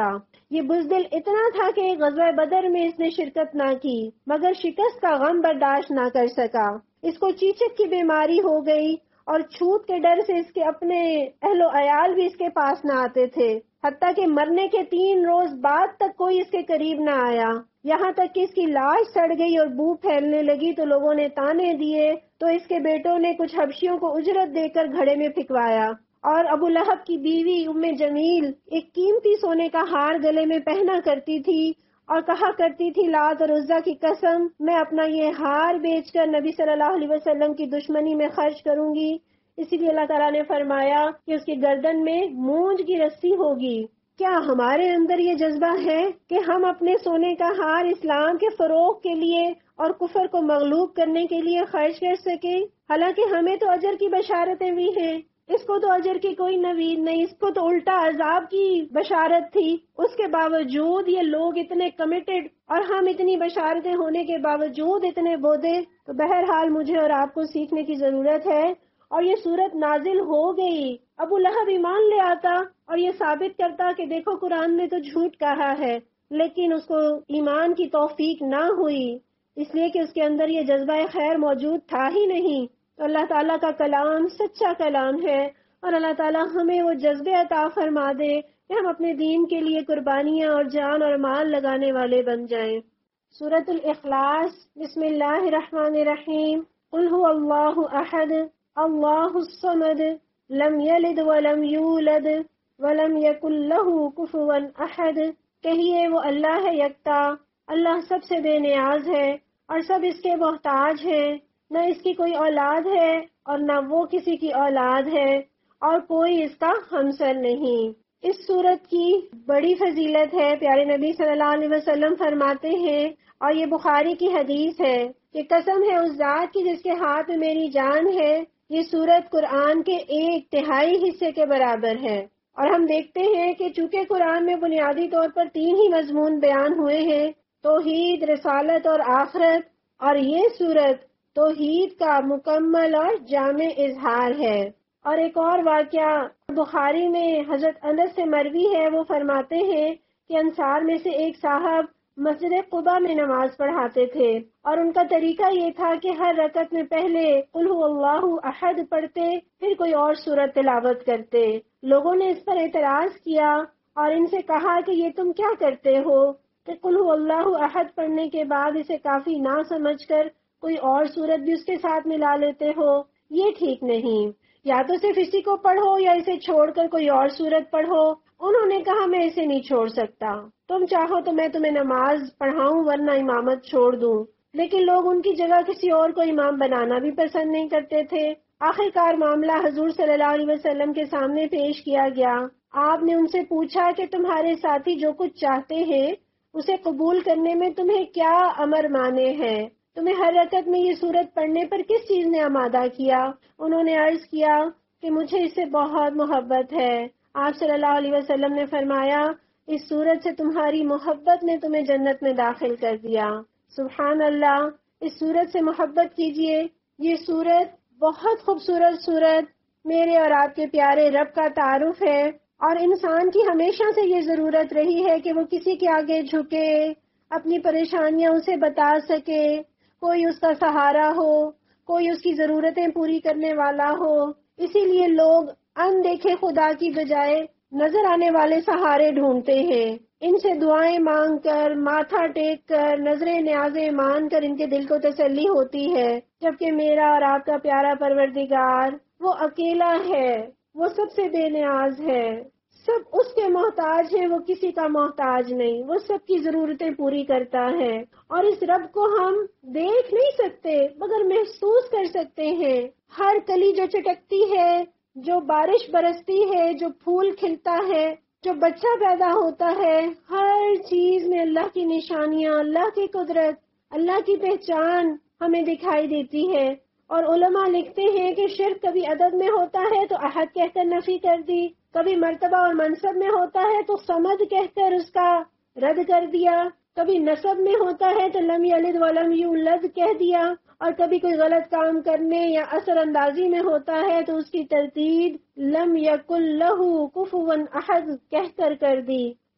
یہ بزدل اتنا تھا کہ غزوہ بدر میں اس نے شرکت نہ کی مگر شکست کا غم برداشت نہ کر سکا۔ اس کو چیچک کی بیماری ہو گئی اور چھوت کے ڈر سے اس کے اپنے اہل و عیال بھی اس کے پاس نہ آتے تھے، حتیٰ کہ مرنے کے تین روز بعد تک کوئی اس کے قریب نہ آیا۔ یہاں تک کہ اس کی لاش سڑ گئی اور بو پھیلنے لگی تو لوگوں نے تانے دیے تو اس کے بیٹوں نے کچھ حبشیوں کو اجرت دے کر گھڑے میں پھینکوایا، اور ابو لہب کی بیوی ام جمیل ایک قیمتی سونے کا ہار گلے میں پہنا کرتی تھی اور کہا کرتی تھی لات اور عزا کی قسم میں اپنا یہ ہار بیچ کر نبی صلی اللہ علیہ وسلم کی دشمنی میں خرچ کروں گی۔ اسی لیے اللہ تعالیٰ نے فرمایا کہ اس کی گردن میں مونج کی رسی ہوگی۔ کیا ہمارے اندر یہ جذبہ ہے کہ ہم اپنے سونے کا ہار اسلام کے فروغ کے لیے اور کفر کو مغلوب کرنے کے لیے خرچ کر سکیں؟ حالانکہ ہمیں تو اجر کی بشارتیں بھی ہیں، اس کو تو اجر کی کوئی نوید نہیں، اس کو تو الٹا عذاب کی بشارت تھی۔ اس کے باوجود یہ لوگ اتنے کمیٹڈ اور ہم اتنی بشارتیں ہونے کے باوجود اتنے بودے۔ تو بہرحال مجھے اور آپ کو سیکھنے کی ضرورت ہے، اور یہ صورت نازل ہو گئی۔ ابو لہب ایمان لے آتا اور یہ ثابت کرتا کہ دیکھو قرآن نے تو جھوٹ کہا ہے، لیکن اس کو ایمان کی توفیق نہ ہوئی، اس لیے کہ اس کے اندر یہ جذبہ خیر موجود تھا ہی نہیں۔ تو اللہ تعالیٰ کا کلام سچا کلام ہے، اور اللہ تعالیٰ ہمیں وہ جذبے عطا فرما دے کہ ہم اپنے دین کے لیے قربانیاں اور جان اور مال لگانے والے بن جائیں۔ سورۃ الاخلاص۔ بسم اللہ الرحمن الرحیم۔ قل هو اللہ احد اللہ الصمد لم یلد ولم یولد ولم یکن له کفوا احد۔ کہیے وہ اللہ ہے یکتا، اللہ سب سے بے نیاز ہے اور سب اس کے محتاج ہیں، نہ اس کی کوئی اولاد ہے اور نہ وہ کسی کی اولاد ہے، اور کوئی اس کا ہمسر نہیں۔ اس سورت کی بڑی فضیلت ہے۔ پیارے نبی صلی اللہ علیہ وسلم فرماتے ہیں، اور یہ بخاری کی حدیث ہے، کہ قسم ہے اس ذات کی جس کے ہاتھ میں میری جان ہے، یہ سورت قرآن کے ایک تہائی حصے کے برابر ہے۔ اور ہم دیکھتے ہیں کہ چونکہ قرآن میں بنیادی طور پر تین ہی مضمون بیان ہوئے ہیں، توحید، رسالت اور آخرت، اور یہ سورت توحید کا مکمل اور جامع اظہار ہے۔ اور ایک اور واقعہ بخاری میں حضرت انس سے مروی ہے، وہ فرماتے ہیں کہ انصار میں سے ایک صاحب مسجد قباء میں نماز پڑھاتے تھے، اور ان کا طریقہ یہ تھا کہ ہر رکعت میں پہلے قل هو اللہ احد پڑھتے، پھر کوئی اور سورت تلاوت کرتے۔ لوگوں نے اس پر اعتراض کیا اور ان سے کہا کہ یہ تم کیا کرتے ہو کہ قل هو اللہ احد پڑھنے کے بعد اسے کافی نہ سمجھ کر کوئی اور سورت بھی اس کے ساتھ ملا لیتے ہو، یہ ٹھیک نہیں، یا تو صرف اسی کو پڑھو یا اسے چھوڑ کر کوئی اور سورت پڑھو۔ انہوں نے کہا میں اسے نہیں چھوڑ سکتا، تم چاہو تو میں تمہیں نماز پڑھاؤں ورنہ امامت چھوڑ دوں، لیکن لوگ ان کی جگہ کسی اور کو امام بنانا بھی پسند نہیں کرتے تھے۔ آخر کار معاملہ حضور صلی اللہ علیہ وسلم کے سامنے پیش کیا گیا۔ آپ نے ان سے پوچھا کہ تمہارے ساتھی جو کچھ چاہتے ہیں اسے قبول کرنے میں تمہیں کیا امر مانے ہیں؟ تمہیں ہر رکعت میں یہ سورت پڑھنے پر کس چیز نے آمادہ کیا؟ انہوں نے عرض کیا کہ مجھے اس سے بہت محبت ہے۔ آپ صلی اللہ علیہ وسلم نے فرمایا اس سورت سے تمہاری محبت نے تمہیں جنت میں داخل کر دیا۔ سبحان اللہ، اس سورت سے محبت کیجئے۔ یہ سورت بہت خوبصورت سورت میرے اور آپ کے پیارے رب کا تعارف ہے، اور انسان کی ہمیشہ سے یہ ضرورت رہی ہے کہ وہ کسی کے آگے جھکے، اپنی پریشانیاں اسے بتا سکے، کوئی اس کا سہارا ہو، کوئی اس کی ضرورتیں پوری کرنے والا ہو۔ اسی لیے لوگ اندیکھے خدا کی بجائے نظر آنے والے سہارے ڈھونڈتے ہیں، ان سے دعائیں مانگ کر، ماتھا ٹیک کر، نظریں نیازیں مان کر ان کے دل کو تسلی ہوتی ہے، جبکہ میرا اور آپ کا پیارا پروردگار وہ اکیلا ہے، وہ سب سے بے نیاز ہے، سب اس کے محتاج ہیں، وہ کسی کا محتاج نہیں، وہ سب کی ضرورتیں پوری کرتا ہے۔ اور اس رب کو ہم دیکھ نہیں سکتے مگر محسوس کر سکتے ہیں۔ ہر کلی جو چٹکتی ہے، جو بارش برستی ہے، جو پھول کھلتا ہے، جو بچہ پیدا ہوتا ہے، ہر چیز میں اللہ کی نشانیاں، اللہ کی قدرت، اللہ کی پہچان ہمیں دکھائی دیتی ہے۔ اور علماء لکھتے ہیں کہ شرک کبھی عدد میں ہوتا ہے تو احد کہہ کر نفی کر دی، کبھی مرتبہ اور منصب میں ہوتا ہے تو صمد کہہ کر اس کا رد کر دیا، کبھی نسب میں ہوتا ہے تو لم یلد ولم یولد کہہ دیا، اور کبھی کوئی غلط کام کرنے یا اثر اندازی میں ہوتا ہے تو اس کی تردید لم یکن لہ کفوا احد کہہ کر کر دی۔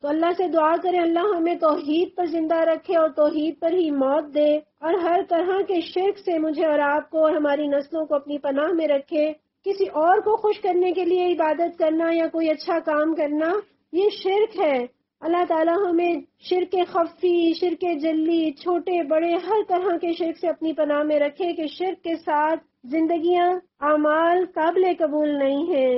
تو اللہ سے دعا کریں اللہ ہمیں توحید پر زندہ رکھے اور توحید پر ہی موت دے، اور ہر طرح کے شرک سے مجھے اور آپ کو اور ہماری نسلوں کو اپنی پناہ میں رکھے۔ کسی اور کو خوش کرنے کے لیے عبادت کرنا یا کوئی اچھا کام کرنا یہ شرک ہے۔ اللہ تعالیٰ ہمیں شرک خفی، شرک جلی، چھوٹے بڑے ہر طرح کے شرک سے اپنی پناہ میں رکھے کہ شرک کے ساتھ زندگیاں اعمال قابل قبول نہیں ہیں۔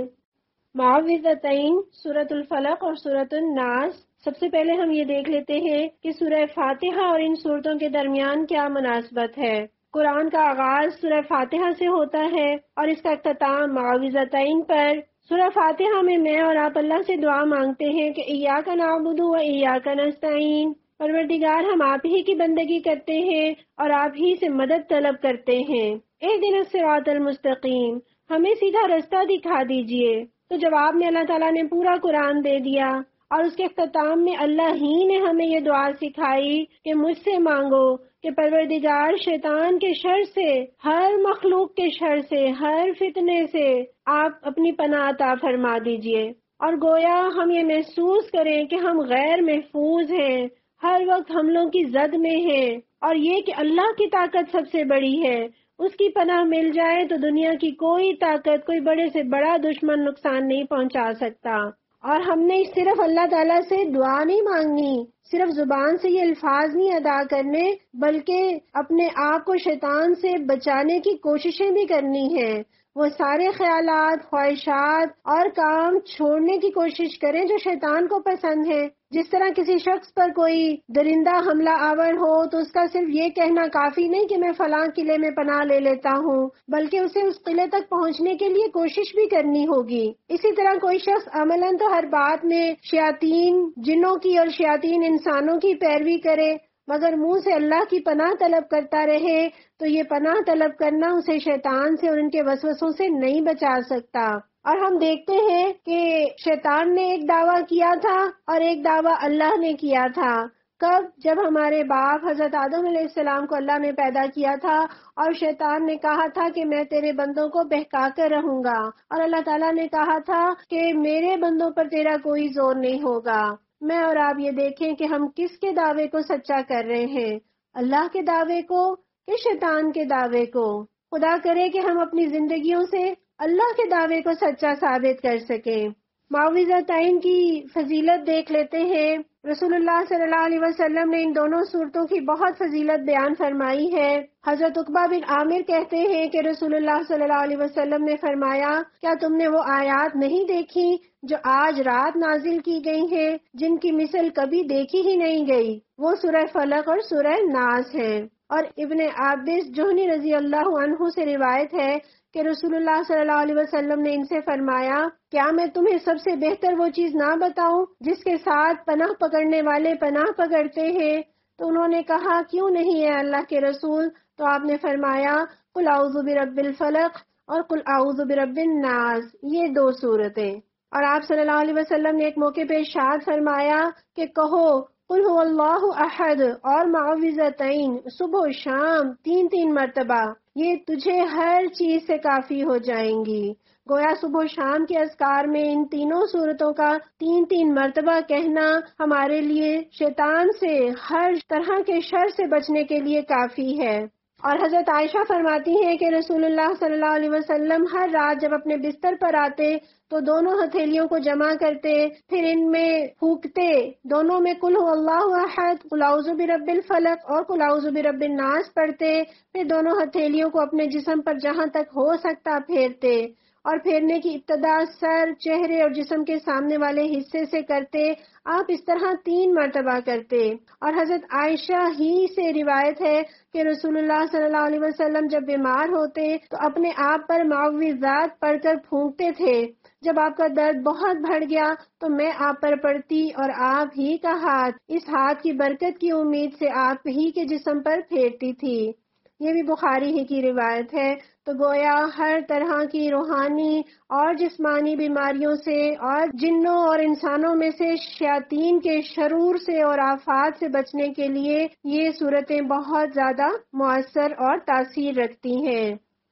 معوذتین، سورۃ الفلق اور سورۃ الناس۔ سب سے پہلے ہم یہ دیکھ لیتے ہیں کہ سورہ فاتحہ اور ان سورتوں کے درمیان کیا مناسبت ہے۔ قرآن کا آغاز سورہ فاتحہ سے ہوتا ہے اور اس کا اختتام معوذتین پر۔ سورہ فاتحہ میں میں اور آپ اللہ سے دعا مانگتے ہیں کہ ایاک نعبد و ایاک نستعین، پروردگار ہم آپ ہی کی بندگی کرتے ہیں اور آپ ہی سے مدد طلب کرتے ہیں۔ اہدنا الصراط المستقیم، ہمیں سیدھا رستہ دکھا دیجئے۔ تو جواب میں اللہ تعالیٰ نے پورا قرآن دے دیا، اور اس کے اختتام میں اللہ ہی نے ہمیں یہ دعا سکھائی کہ مجھ سے مانگو کہ پروردگار شیطان کے شر سے، ہر مخلوق کے شر سے، ہر فتنے سے آپ اپنی پناہ عطا فرما دیجئے۔ اور گویا ہم یہ محسوس کریں کہ ہم غیر محفوظ ہیں، ہر وقت حملوں کی زد میں ہیں، اور یہ کہ اللہ کی طاقت سب سے بڑی ہے، اس کی پناہ مل جائے تو دنیا کی کوئی طاقت، کوئی بڑے سے بڑا دشمن نقصان نہیں پہنچا سکتا۔ اور ہم نے صرف اللہ تعالیٰ سے دعا نہیں مانگنی، صرف زبان سے یہ الفاظ نہیں ادا کرنے، بلکہ اپنے آپ کو شیطان سے بچانے کی کوششیں بھی کرنی ہیں۔ وہ سارے خیالات، خواہشات اور کام چھوڑنے کی کوشش کریں جو شیطان کو پسند ہے۔ جس طرح کسی شخص پر کوئی درندہ حملہ آور ہو تو اس کا صرف یہ کہنا کافی نہیں کہ میں فلاں قلعے میں پناہ لے لیتا ہوں، بلکہ اسے اس قلعے تک پہنچنے کے لیے کوشش بھی کرنی ہوگی۔ اسی طرح کوئی شخص عملاً تو ہر بات میں شیاطین جنوں کی اور شیاطین انسانوں کی پیروی کرے، مگر منہ سے اللہ کی پناہ طلب کرتا رہے تو یہ پناہ طلب کرنا اسے شیطان سے اور ان کے وسوسوں سے نہیں بچا سکتا۔ اور ہم دیکھتے ہیں کہ شیطان نے ایک دعویٰ کیا تھا اور ایک دعویٰ اللہ نے کیا تھا۔ کب؟ جب ہمارے باپ حضرت آدم علیہ السلام کو اللہ نے پیدا کیا تھا اور شیطان نے کہا تھا کہ میں تیرے بندوں کو بہکا کر رہوں گا، اور اللہ تعالیٰ نے کہا تھا کہ میرے بندوں پر تیرا کوئی زور نہیں ہوگا۔ میں اور آپ یہ دیکھیں کہ ہم کس کے دعوے کو سچا کر رہے ہیں، اللہ کے دعوے کو کہ شیطان کے دعوے کو؟ خدا کرے کہ ہم اپنی زندگیوں سے اللہ کے دعوے کو سچا ثابت کر سکیں۔ معوذتین کی فضیلت دیکھ لیتے ہیں۔ رسول اللہ صلی اللہ علیہ وسلم نے ان دونوں صورتوں کی بہت فضیلت بیان فرمائی ہے۔ حضرت عقبہ بن عامر کہتے ہیں کہ رسول اللہ صلی اللہ علیہ وسلم نے فرمایا، کیا تم نے وہ آیات نہیں دیکھی جو آج رات نازل کی گئی ہیں، جن کی مثل کبھی دیکھی ہی نہیں گئی؟ وہ سورہ فلق اور سورہ ناس ہیں۔ اور ابن عباس جوہنی رضی اللہ عنہ سے روایت ہے کہ رسول اللہ صلی اللہ علیہ وسلم نے ان سے فرمایا، کیا میں تمہیں سب سے بہتر وہ چیز نہ بتاؤں جس کے ساتھ پناہ پکڑنے والے پناہ پکڑتے ہیں؟ تو انہوں نے کہا، کیوں نہیں ہے اللہ کے رسول؟ تو آپ نے فرمایا، قل اعوذ برب الفلق اور قل اعوذ برب الناس، یہ دو صورتیں۔ اور آپ صلی اللہ علیہ وسلم نے ایک موقع پہ ارشاد فرمایا کہ کہو قل هو اللہ احد اور معوذتین صبح و شام تین تین مرتبہ، یہ تجھے ہر چیز سے کافی ہو جائیں گی۔ گویا صبح و شام کے اذکار میں ان تینوں صورتوں کا تین تین مرتبہ کہنا ہمارے لیے شیطان سے ہر طرح کے شر سے بچنے کے لیے کافی ہے۔ اور حضرت عائشہ فرماتی ہیں کہ رسول اللہ صلی اللہ علیہ وسلم ہر رات جب اپنے بستر پر آتے تو دونوں ہتھیلیوں کو جمع کرتے، پھر ان میں پھونکتے، دونوں میں قل هو اللہ احد، قل اعوذ برب الفلق اور قل اعوذ برب الناس پڑھتے، پھر دونوں ہتھیلیوں کو اپنے جسم پر جہاں تک ہو سکتا پھیرتے، اور پھیرنے کی ابتدا سر، چہرے اور جسم کے سامنے والے حصے سے کرتے۔ آپ اس طرح تین مرتبہ کرتے۔ اور حضرت عائشہ ہی سے روایت ہے کہ رسول اللہ صلی اللہ علیہ وسلم جب بیمار ہوتے تو اپنے آپ پر معوذات پڑھ کر پھونکتے تھے۔ جب آپ کا درد بہت بڑھ گیا تو میں آپ پر پڑتی اور آپ ہی کا ہاتھ اس ہاتھ کی برکت کی امید سے آپ ہی کے جسم پر پھیرتی تھی۔ یہ بھی بخاری ہی کی روایت ہے۔ تو گویا ہر طرح کی روحانی اور جسمانی بیماریوں سے اور جنوں اور انسانوں میں سے شیاطین کے شرور سے اور آفات سے بچنے کے لیے یہ صورتیں بہت زیادہ مؤثر اور تاثیر رکھتی ہیں۔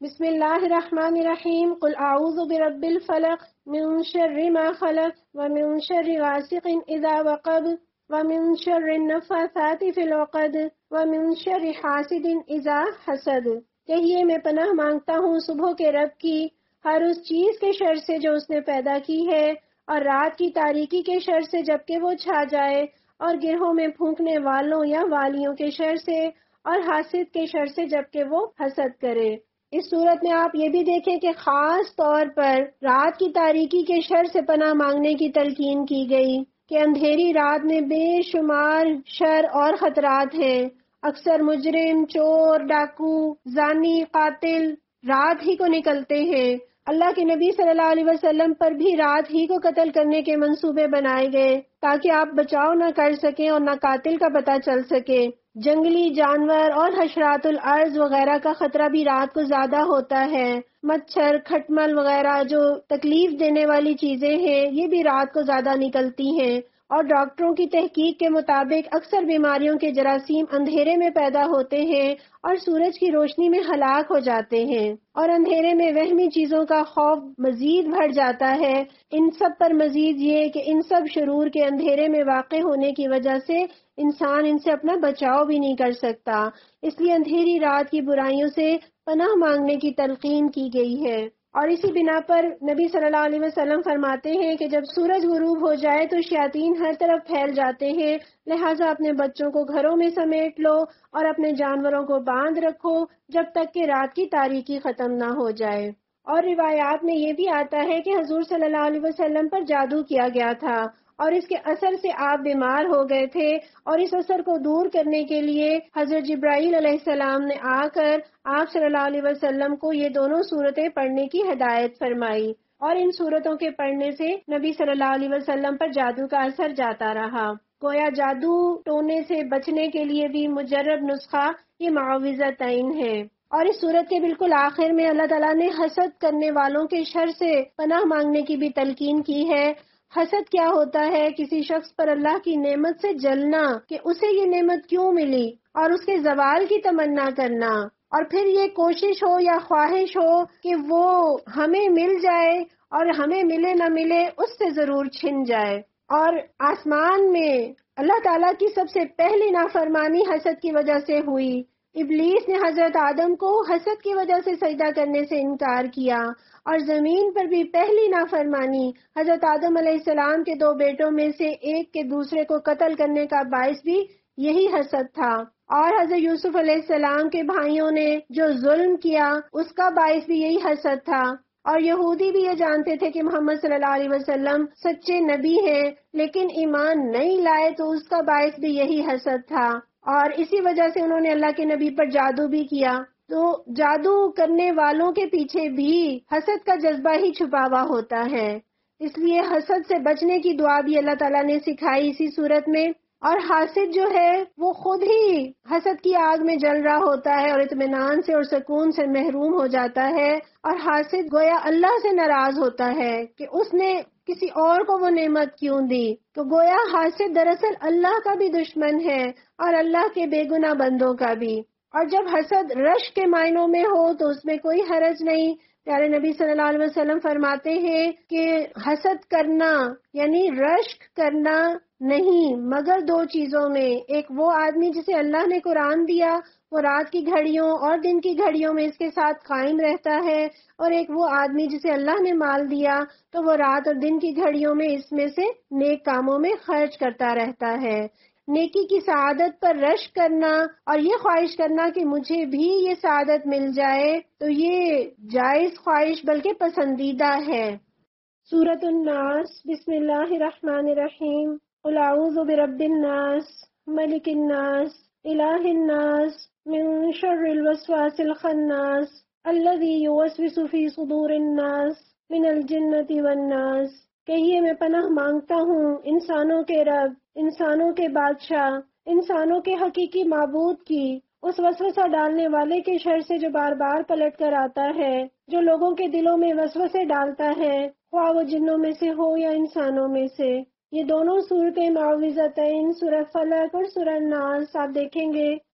بسم اللہ الرحمن الرحیم قل اعوذ برب الفلق من شر ما خلق ومن شر غاسق اذا وقب ومن شر النفاثات فی العقد ومن شر حاسد اذا حسد۔ کہیے میں پناہ مانگتا ہوں صبح کے رب کی ہر اس چیز کے شر سے جو اس نے پیدا کی ہے، اور رات کی تاریکی کے شر سے جبکہ وہ چھا جائے، اور گرہوں میں پھونکنے والوں یا والیوں کے شر سے، اور حاسد کے شر سے جبکہ وہ حسد کرے۔ اس صورت میں آپ یہ بھی دیکھیں کہ خاص طور پر رات کی تاریکی کے شر سے پناہ مانگنے کی تلقین کی گئی کہ اندھیری رات میں بے شمار شر اور خطرات ہیں۔ اکثر مجرم، چور، ڈاکو، زانی، قاتل رات ہی کو نکلتے ہیں۔ اللہ کے نبی صلی اللہ علیہ وسلم پر بھی رات ہی کو قتل کرنے کے منصوبے بنائے گئے تاکہ آپ بچاؤ نہ کر سکیں اور نہ قاتل کا پتہ چل سکے۔ جنگلی جانور اور حشرات الارض وغیرہ کا خطرہ بھی رات کو زیادہ ہوتا ہے۔ مچھر، کھٹمل وغیرہ جو تکلیف دینے والی چیزیں ہیں یہ بھی رات کو زیادہ نکلتی ہیں، اور ڈاکٹروں کی تحقیق کے مطابق اکثر بیماریوں کے جراثیم اندھیرے میں پیدا ہوتے ہیں اور سورج کی روشنی میں ہلاک ہو جاتے ہیں، اور اندھیرے میں وہمی چیزوں کا خوف مزید بڑھ جاتا ہے۔ ان سب پر مزید یہ کہ ان سب شرور کے اندھیرے میں واقع ہونے کی وجہ سے انسان ان سے اپنا بچاؤ بھی نہیں کر سکتا، اس لیے اندھیری رات کی برائیوں سے پناہ مانگنے کی تلقین کی گئی ہے۔ اور اسی بنا پر نبی صلی اللہ علیہ وسلم فرماتے ہیں کہ جب سورج غروب ہو جائے تو شیاطین ہر طرف پھیل جاتے ہیں، لہٰذا اپنے بچوں کو گھروں میں سمیٹ لو اور اپنے جانوروں کو باندھ رکھو جب تک کہ رات کی تاریکی ختم نہ ہو جائے۔ اور روایات میں یہ بھی آتا ہے کہ حضور صلی اللہ علیہ وسلم پر جادو کیا گیا تھا اور اس کے اثر سے آپ بیمار ہو گئے تھے، اور اس اثر کو دور کرنے کے لیے حضرت جبرائیل علیہ السلام نے آ کر آپ صلی اللہ علیہ وسلم کو یہ دونوں صورتیں پڑھنے کی ہدایت فرمائی، اور ان صورتوں کے پڑھنے سے نبی صلی اللہ علیہ وسلم پر جادو کا اثر جاتا رہا۔ گویا جادو ٹونے سے بچنے کے لیے بھی مجرب نسخہ یہ معوذتین ہے۔ اور اس صورت کے بالکل آخر میں اللہ تعالیٰ نے حسد کرنے والوں کے شر سے پناہ مانگنے کی بھی تلقین کی ہے۔ حسد کیا ہوتا ہے؟ کسی شخص پر اللہ کی نعمت سے جلنا کہ اسے یہ نعمت کیوں ملی اور اس کے زوال کی تمنا کرنا، اور پھر یہ کوشش ہو یا خواہش ہو کہ وہ ہمیں مل جائے اور ہمیں ملے نہ ملے اس سے ضرور چھن جائے۔ اور آسمان میں اللہ تعالیٰ کی سب سے پہلی نافرمانی حسد کی وجہ سے ہوئی۔ ابلیس نے حضرت آدم کو حسد کی وجہ سے سجدہ کرنے سے انکار کیا، اور زمین پر بھی پہلی نافرمانی حضرت آدم علیہ السلام کے دو بیٹوں میں سے ایک کے دوسرے کو قتل کرنے کا باعث بھی یہی حسد تھا، اور حضرت یوسف علیہ السلام کے بھائیوں نے جو ظلم کیا اس کا باعث بھی یہی حسد تھا، اور یہودی بھی یہ جانتے تھے کہ محمد صلی اللہ علیہ وسلم سچے نبی ہیں لیکن ایمان نہیں لائے، تو اس کا باعث بھی یہی حسد تھا، اور اسی وجہ سے انہوں نے اللہ کے نبی پر جادو بھی کیا۔ تو جادو کرنے والوں کے پیچھے بھی حسد کا جذبہ ہی چھپا ہوا ہوتا ہے، اس لیے حسد سے بچنے کی دعا بھی اللہ تعالیٰ نے سکھائی اسی صورت میں۔ اور حاسد جو ہے وہ خود ہی حسد کی آگ میں جل رہا ہوتا ہے اور اطمینان سے اور سکون سے محروم ہو جاتا ہے، اور حاسد گویا اللہ سے ناراض ہوتا ہے کہ اس نے کسی اور کو وہ نعمت کیوں دی، تو گویا حاسد دراصل اللہ کا بھی دشمن ہے اور اللہ کے بے گناہ بندوں کا بھی۔ اور جب حسد رشک کے معنوں میں ہو تو اس میں کوئی حرج نہیں۔ پیارے نبی صلی اللہ علیہ وسلم فرماتے ہیں کہ حسد کرنا یعنی رشک کرنا نہیں مگر دو چیزوں میں، ایک وہ آدمی جسے اللہ نے قرآن دیا، وہ رات کی گھڑیوں اور دن کی گھڑیوں میں اس کے ساتھ قائم رہتا ہے، اور ایک وہ آدمی جسے اللہ نے مال دیا تو وہ رات اور دن کی گھڑیوں میں اس میں سے نیک کاموں میں خرچ کرتا رہتا ہے۔ نیکی کی سعادت پر رشک کرنا اور یہ خواہش کرنا کہ مجھے بھی یہ سعادت مل جائے، تو یہ جائز خواہش بلکہ پسندیدہ ہے۔ سورۃ الناس، بسم اللہ الرحمن الرحیم، قل اعوذ برب الناس، ملک الناس، الہ الناس، من شر الوسواس الخناس، الذی یوسوس فی صدور الناس، من الجنۃ والناس۔ کہیے میں پناہ مانگتا ہوں انسانوں کے رب، انسانوں کے بادشاہ، انسانوں کے حقیقی معبود کی، اس وسوسہ ڈالنے والے کے شر سے جو بار بار پلٹ کر آتا ہے، جو لوگوں کے دلوں میں وسوسے ڈالتا ہے، خواہ وہ جنوں میں سے ہو یا انسانوں میں سے۔ یہ دونوں صورتیں معوذتین، سورہ فلق اور سورہ ناس، آپ دیکھیں گے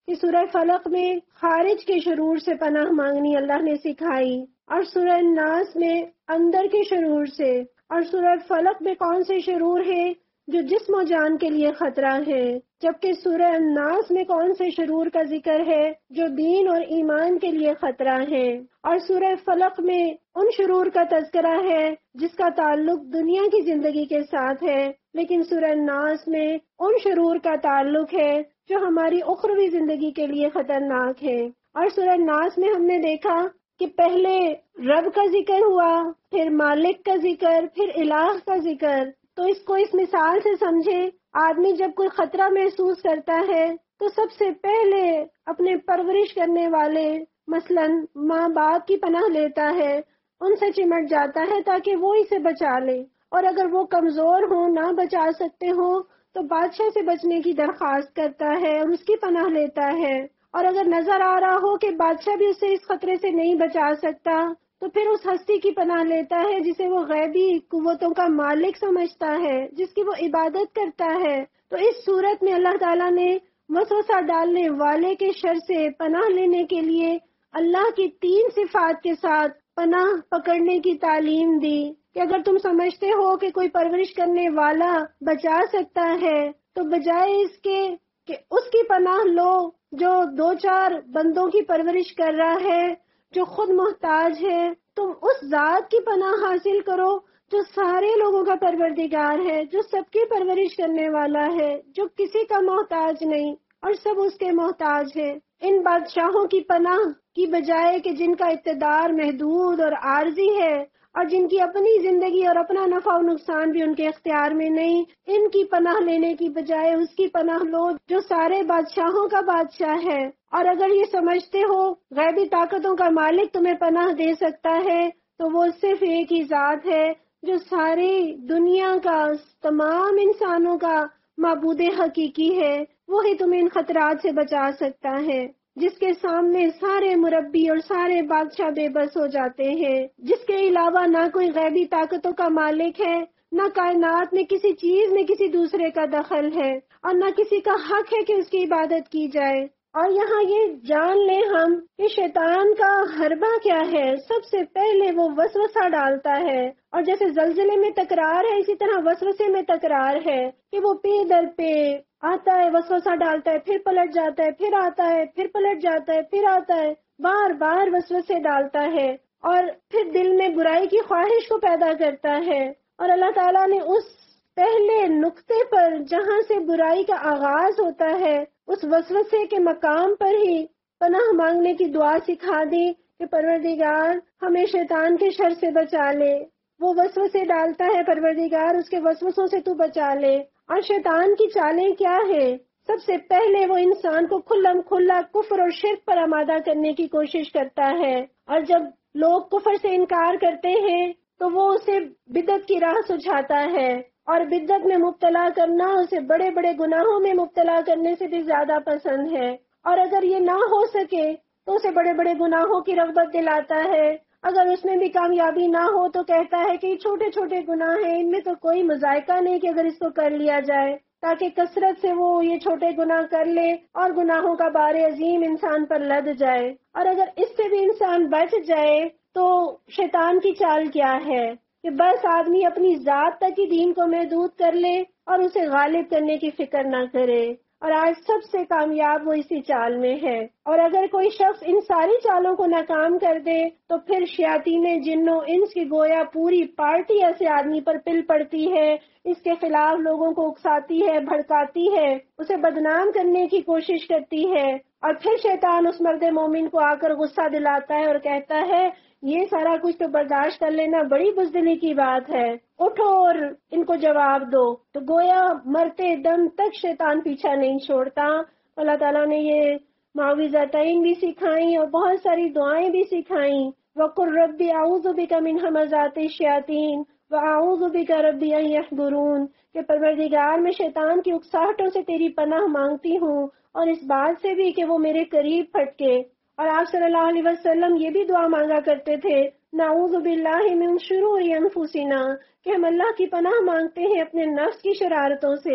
کہ سورہ فلق میں خارج کے شرور سے پناہ مانگنی اللہ نے سکھائی، اور سورہ ناس میں اندر کے شرور سے، اور سورہ فلق میں کون سے شرور ہیں جو جسم و جان کے لیے خطرہ ہے، جبکہ سورہ ناس میں کون سے شرور کا ذکر ہے جو دین اور ایمان کے لیے خطرہ ہے، اور سورہ فلق میں ان شرور کا تذکرہ ہے جس کا تعلق دنیا کی زندگی کے ساتھ ہے، لیکن سورہ ناس میں ان شرور کا تعلق ہے جو ہماری اخروی زندگی کے لیے خطرناک ہے۔ اور سورہ ناس میں ہم نے دیکھا کہ پہلے رب کا ذکر ہوا، پھر مالک کا ذکر، پھر الہ کا ذکر۔ تو اس کو اس مثال سے سمجھے، آدمی جب کوئی خطرہ محسوس کرتا ہے تو سب سے پہلے اپنے پرورش کرنے والے مثلاً ماں باپ کی پناہ لیتا ہے، ان سے چمٹ جاتا ہے تاکہ وہ اسے بچا لے، اور اگر وہ کمزور ہوں، نہ بچا سکتے ہوں تو بادشاہ سے بچنے کی درخواست کرتا ہے اور اس کی پناہ لیتا ہے، اور اگر نظر آ رہا ہو کہ بادشاہ بھی اسے اس خطرے سے نہیں بچا سکتا تو پھر اس ہستی کی پناہ لیتا ہے جسے وہ غیبی قوتوں کا مالک سمجھتا ہے، جس کی وہ عبادت کرتا ہے۔ تو اس صورت میں اللہ تعالیٰ نے وسوسہ ڈالنے والے کے شر سے پناہ لینے کے لیے اللہ کی تین صفات کے ساتھ پناہ پکڑنے کی تعلیم دی کہ اگر تم سمجھتے ہو کہ کوئی پرورش کرنے والا بچا سکتا ہے تو بجائے اس کے کہ اس کی پناہ لو جو دو چار بندوں کی پرورش کر رہا ہے، جو خود محتاج ہے، تم اس ذات کی پناہ حاصل کرو جو سارے لوگوں کا پروردگار ہے، جو سب کی پرورش کرنے والا ہے، جو کسی کا محتاج نہیں اور سب اس کے محتاج ہے۔ ان بادشاہوں کی پناہ کی بجائے کہ جن کا اقتدار محدود اور عارضی ہے اور جن کی اپنی زندگی اور اپنا نفع و نقصان بھی ان کے اختیار میں نہیں، ان کی پناہ لینے کی بجائے اس کی پناہ لو جو سارے بادشاہوں کا بادشاہ ہے۔ اور اگر یہ سمجھتے ہو غیبی طاقتوں کا مالک تمہیں پناہ دے سکتا ہے تو وہ صرف ایک ہی ذات ہے جو ساری دنیا کا، تمام انسانوں کا معبود حقیقی ہے، وہی تمہیں ان خطرات سے بچا سکتا ہے، جس کے سامنے سارے مربی اور سارے بادشاہ بے بس ہو جاتے ہیں، جس کے علاوہ نہ کوئی غیبی طاقتوں کا مالک ہے، نہ کائنات میں کسی چیز میں کسی دوسرے کا دخل ہے، اور نہ کسی کا حق ہے کہ اس کی عبادت کی جائے۔ اور یہاں یہ جان لیں ہم کہ شیطان کا حربہ کیا ہے۔ سب سے پہلے وہ وسوسہ ڈالتا ہے، اور جیسے زلزلے میں تکرار ہے اسی طرح وسوسے میں تکرار ہے کہ وہ پے در پہ آتا ہے، وسوسہ ڈالتا ہے، پھر پلٹ جاتا ہے، پھر آتا ہے، پھر پلٹ جاتا ہے، پھر آتا ہے، بار بار وسوسے ڈالتا ہے، اور پھر دل میں برائی کی خواہش کو پیدا کرتا ہے۔ اور اللہ تعالیٰ نے اس پہلے نقطے پر جہاں سے برائی کا آغاز ہوتا ہے، اس وسوسے کے مقام پر ہی پناہ مانگنے کی دعا سکھا دی کہ پروردگار ہمیں شیطان کے شر سے بچا لے۔ وہ وسوسے ڈالتا ہے، پروردگار اس کے وسوسوں سے تو بچا لے۔ اور شیطان کی چالیں کیا ہے؟ سب سے پہلے وہ انسان کو کھلم کھلا کفر اور شرک پر آمادہ کرنے کی کوشش کرتا ہے، اور جب لوگ کفر سے انکار کرتے ہیں تو وہ اسے بدعت کی راہ سجھاتا ہے، اور بدعت میں مبتلا کرنا اسے بڑے بڑے گناہوں میں مبتلا کرنے سے بھی زیادہ پسند ہے، اور اگر یہ نہ ہو سکے تو اسے بڑے بڑے گناہوں کی رغبت دلاتا ہے۔ اگر اس میں بھی کامیابی نہ ہو تو کہتا ہے کہ یہ چھوٹے چھوٹے گناہ ہیں، ان میں تو کوئی مذائقہ نہیں کہ اگر اس کو کر لیا جائے، تاکہ کثرت سے وہ یہ چھوٹے گناہ کر لے اور گناہوں کا بار عظیم انسان پر لد جائے۔ اور اگر اس سے بھی انسان بچ جائے تو شیطان کی چال کیا ہے کہ بس آدمی اپنی ذات تک ہی دین کو محدود کر لے اور اسے غالب کرنے کی فکر نہ کرے، اور آج سب سے کامیاب وہ اسی چال میں ہے۔ اور اگر کوئی شخص ان ساری چالوں کو ناکام کر دے تو پھر شیاطین جنوں انس کی گویا پوری پارٹی ایسے آدمی پر پل پڑتی ہے، اس کے خلاف لوگوں کو اکساتی ہے، بھڑکاتی ہے، اسے بدنام کرنے کی کوشش کرتی ہے، اور پھر شیطان اس مرد مومن کو آ کر غصہ دلاتا ہے اور کہتا ہے یہ سارا کچھ تو برداشت کر لینا بڑی بزدلی کی بات ہے، اٹھو اور ان کو جواب دو۔ تو گویا مرتے دم تک شیطان پیچھا نہیں چھوڑتا۔ اللہ تعالیٰ نے یہ معوذتین بھی سکھائیں اور بہت ساری دعائیں بھی سکھائیں۔ وَقُلْ رَبِّ أَعُوذُ بِكَ مِنْ ہَمَزَاتِ الشَّيَاطِينِ وَأَعُوذُ بِكَ رَبِّ أَنْ يَحْضُرُونِ کہ پروردگار میں شیطان کی اکساہٹوں سے تیری پناہ مانگتی ہوں، اور اس بات سے بھی کہ وہ میرے قریب پھٹکے۔ اور آپ صلی اللہ علیہ وسلم یہ بھی دعا مانگا کرتے تھے، نعوذ باللہ من شرور انفسنا کہ ہم اللہ کی پناہ مانگتے ہیں اپنے نفس کی شرارتوں سے،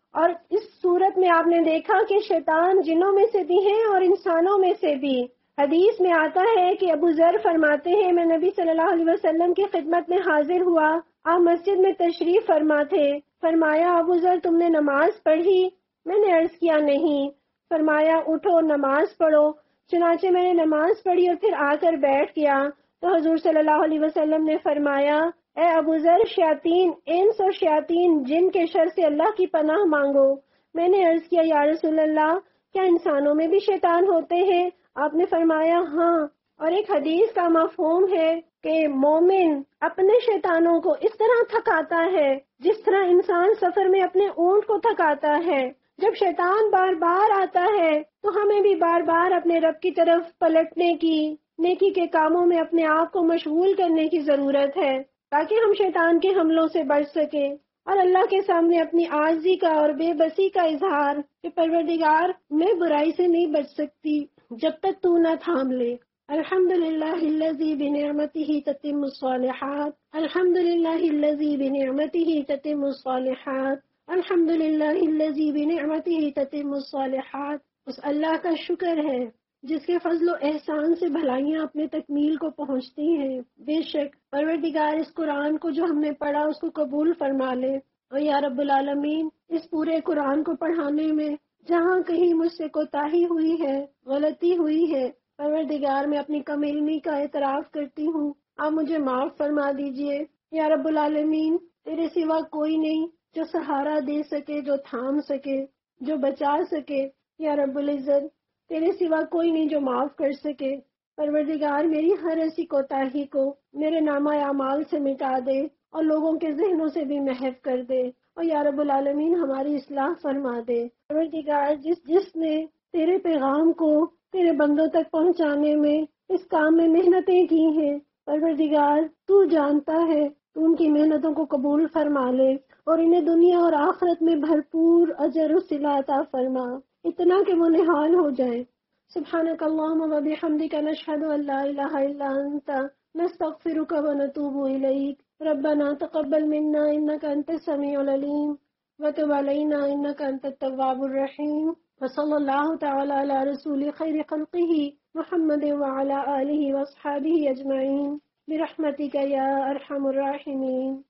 اور اس صورت میں آپ نے دیکھا کہ شیطان جنوں میں سے بھی ہیں اور انسانوں میں سے بھی۔ حدیث میں آتا ہے کہ ابو ذر فرماتے ہیں میں نبی صلی اللہ علیہ وسلم کی خدمت میں حاضر ہوا، آپ مسجد میں تشریف فرما تھے۔ فرمایا ابو ذر تم نے نماز پڑھی؟ میں نے عرض کیا نہیں۔ فرمایا اٹھو نماز پڑھو۔ چنانچہ میں نے نماز پڑھی اور پھر آ کر بیٹھ گیا تو حضور صلی اللہ علیہ وسلم نے فرمایا اے ابو ذر شیاطین انس اور شیاطین جن کے شر سے اللہ کی پناہ مانگو۔ میں نے عرض کیا یا رسول اللہ کیا انسانوں میں بھی شیطان ہوتے ہیں؟ آپ نے فرمایا ہاں، اور ایک حدیث کا مفہوم ہے کہ مومن اپنے شیطانوں کو اس طرح تھکاتا ہے جس طرح انسان سفر میں اپنے اونٹ کو تھکاتا ہے۔ جب شیطان بار بار آتا ہے تو ہمیں بھی بار بار اپنے رب کی طرف پلٹنے کی، نیکی کے کاموں میں اپنے آپ کو مشغول کرنے کی ضرورت ہے تاکہ ہم شیطان کے حملوں سے بچ سکیں اور اللہ کے سامنے اپنی عاجزی کا اور بے بسی کا اظہار کہ پروردگار میں برائی سے نہیں بچ سکتی جب تک تو نہ تھام لے۔ الحمدللہ الذی بنعمتہ تتم الصالحات، الحمدللہ الذی بنعمتہ تتم الصالحات، الحمدللہ الذی بنعمتہ تتم الصالحات۔ اس اللہ کا شکر ہے جس کے فضل و احسان سے بھلائیاں اپنے تکمیل کو پہنچتی ہیں۔ بے شک پروردگار اس قرآن کو جو ہم نے پڑھا اس کو قبول فرما لے، اور یا رب العالمین اس پورے قرآن کو پڑھانے میں جہاں کہیں مجھ سے کوتاہی ہوئی ہے، غلطی ہوئی ہے، پروردگار میں اپنی کم علمی کا اعتراف کرتی ہوں، آپ مجھے معاف فرما دیجئے۔ یا رب العالمین تیرے سوا کوئی نہیں جو سہارا دے سکے، جو تھام سکے، جو بچا سکے۔ یا رب العزت تیرے سوا کوئی نہیں جو معاف کر سکے۔ پروردگار میری ہر ایسی کوتاہی کو میرے نامہ اعمال سے مٹا دے اور لوگوں کے ذہنوں سے بھی محو کر دے، اور یا رب العالمین ہماری اصلاح فرما دے۔ پروردگار جس جس نے تیرے پیغام کو تیرے بندوں تک پہنچانے میں اس کام میں محنتیں کی ہیں، پروردگار تو جانتا ہے، تو ان کی محنتوں کو قبول فرما لے اور انہیں دنیا اور آخرت میں بھرپور اجر و صلہ عطا فرما، اتنا کہ وہ نہال ہو جائیں۔ سبحانک اللہم و بحمدک نشہد ان لا الہ الا انت نستغفرک و نتوب الیک۔ ربنا تقبل منا انک انت السمیع العلیم وتب علینا انک انت التواب الرحیم، وصلی اللہ تعالی علی رسول خیر خلقہ محمد وعلی آلہ واصحابہ اجمعین برحمتک یا ارحم الراحمین۔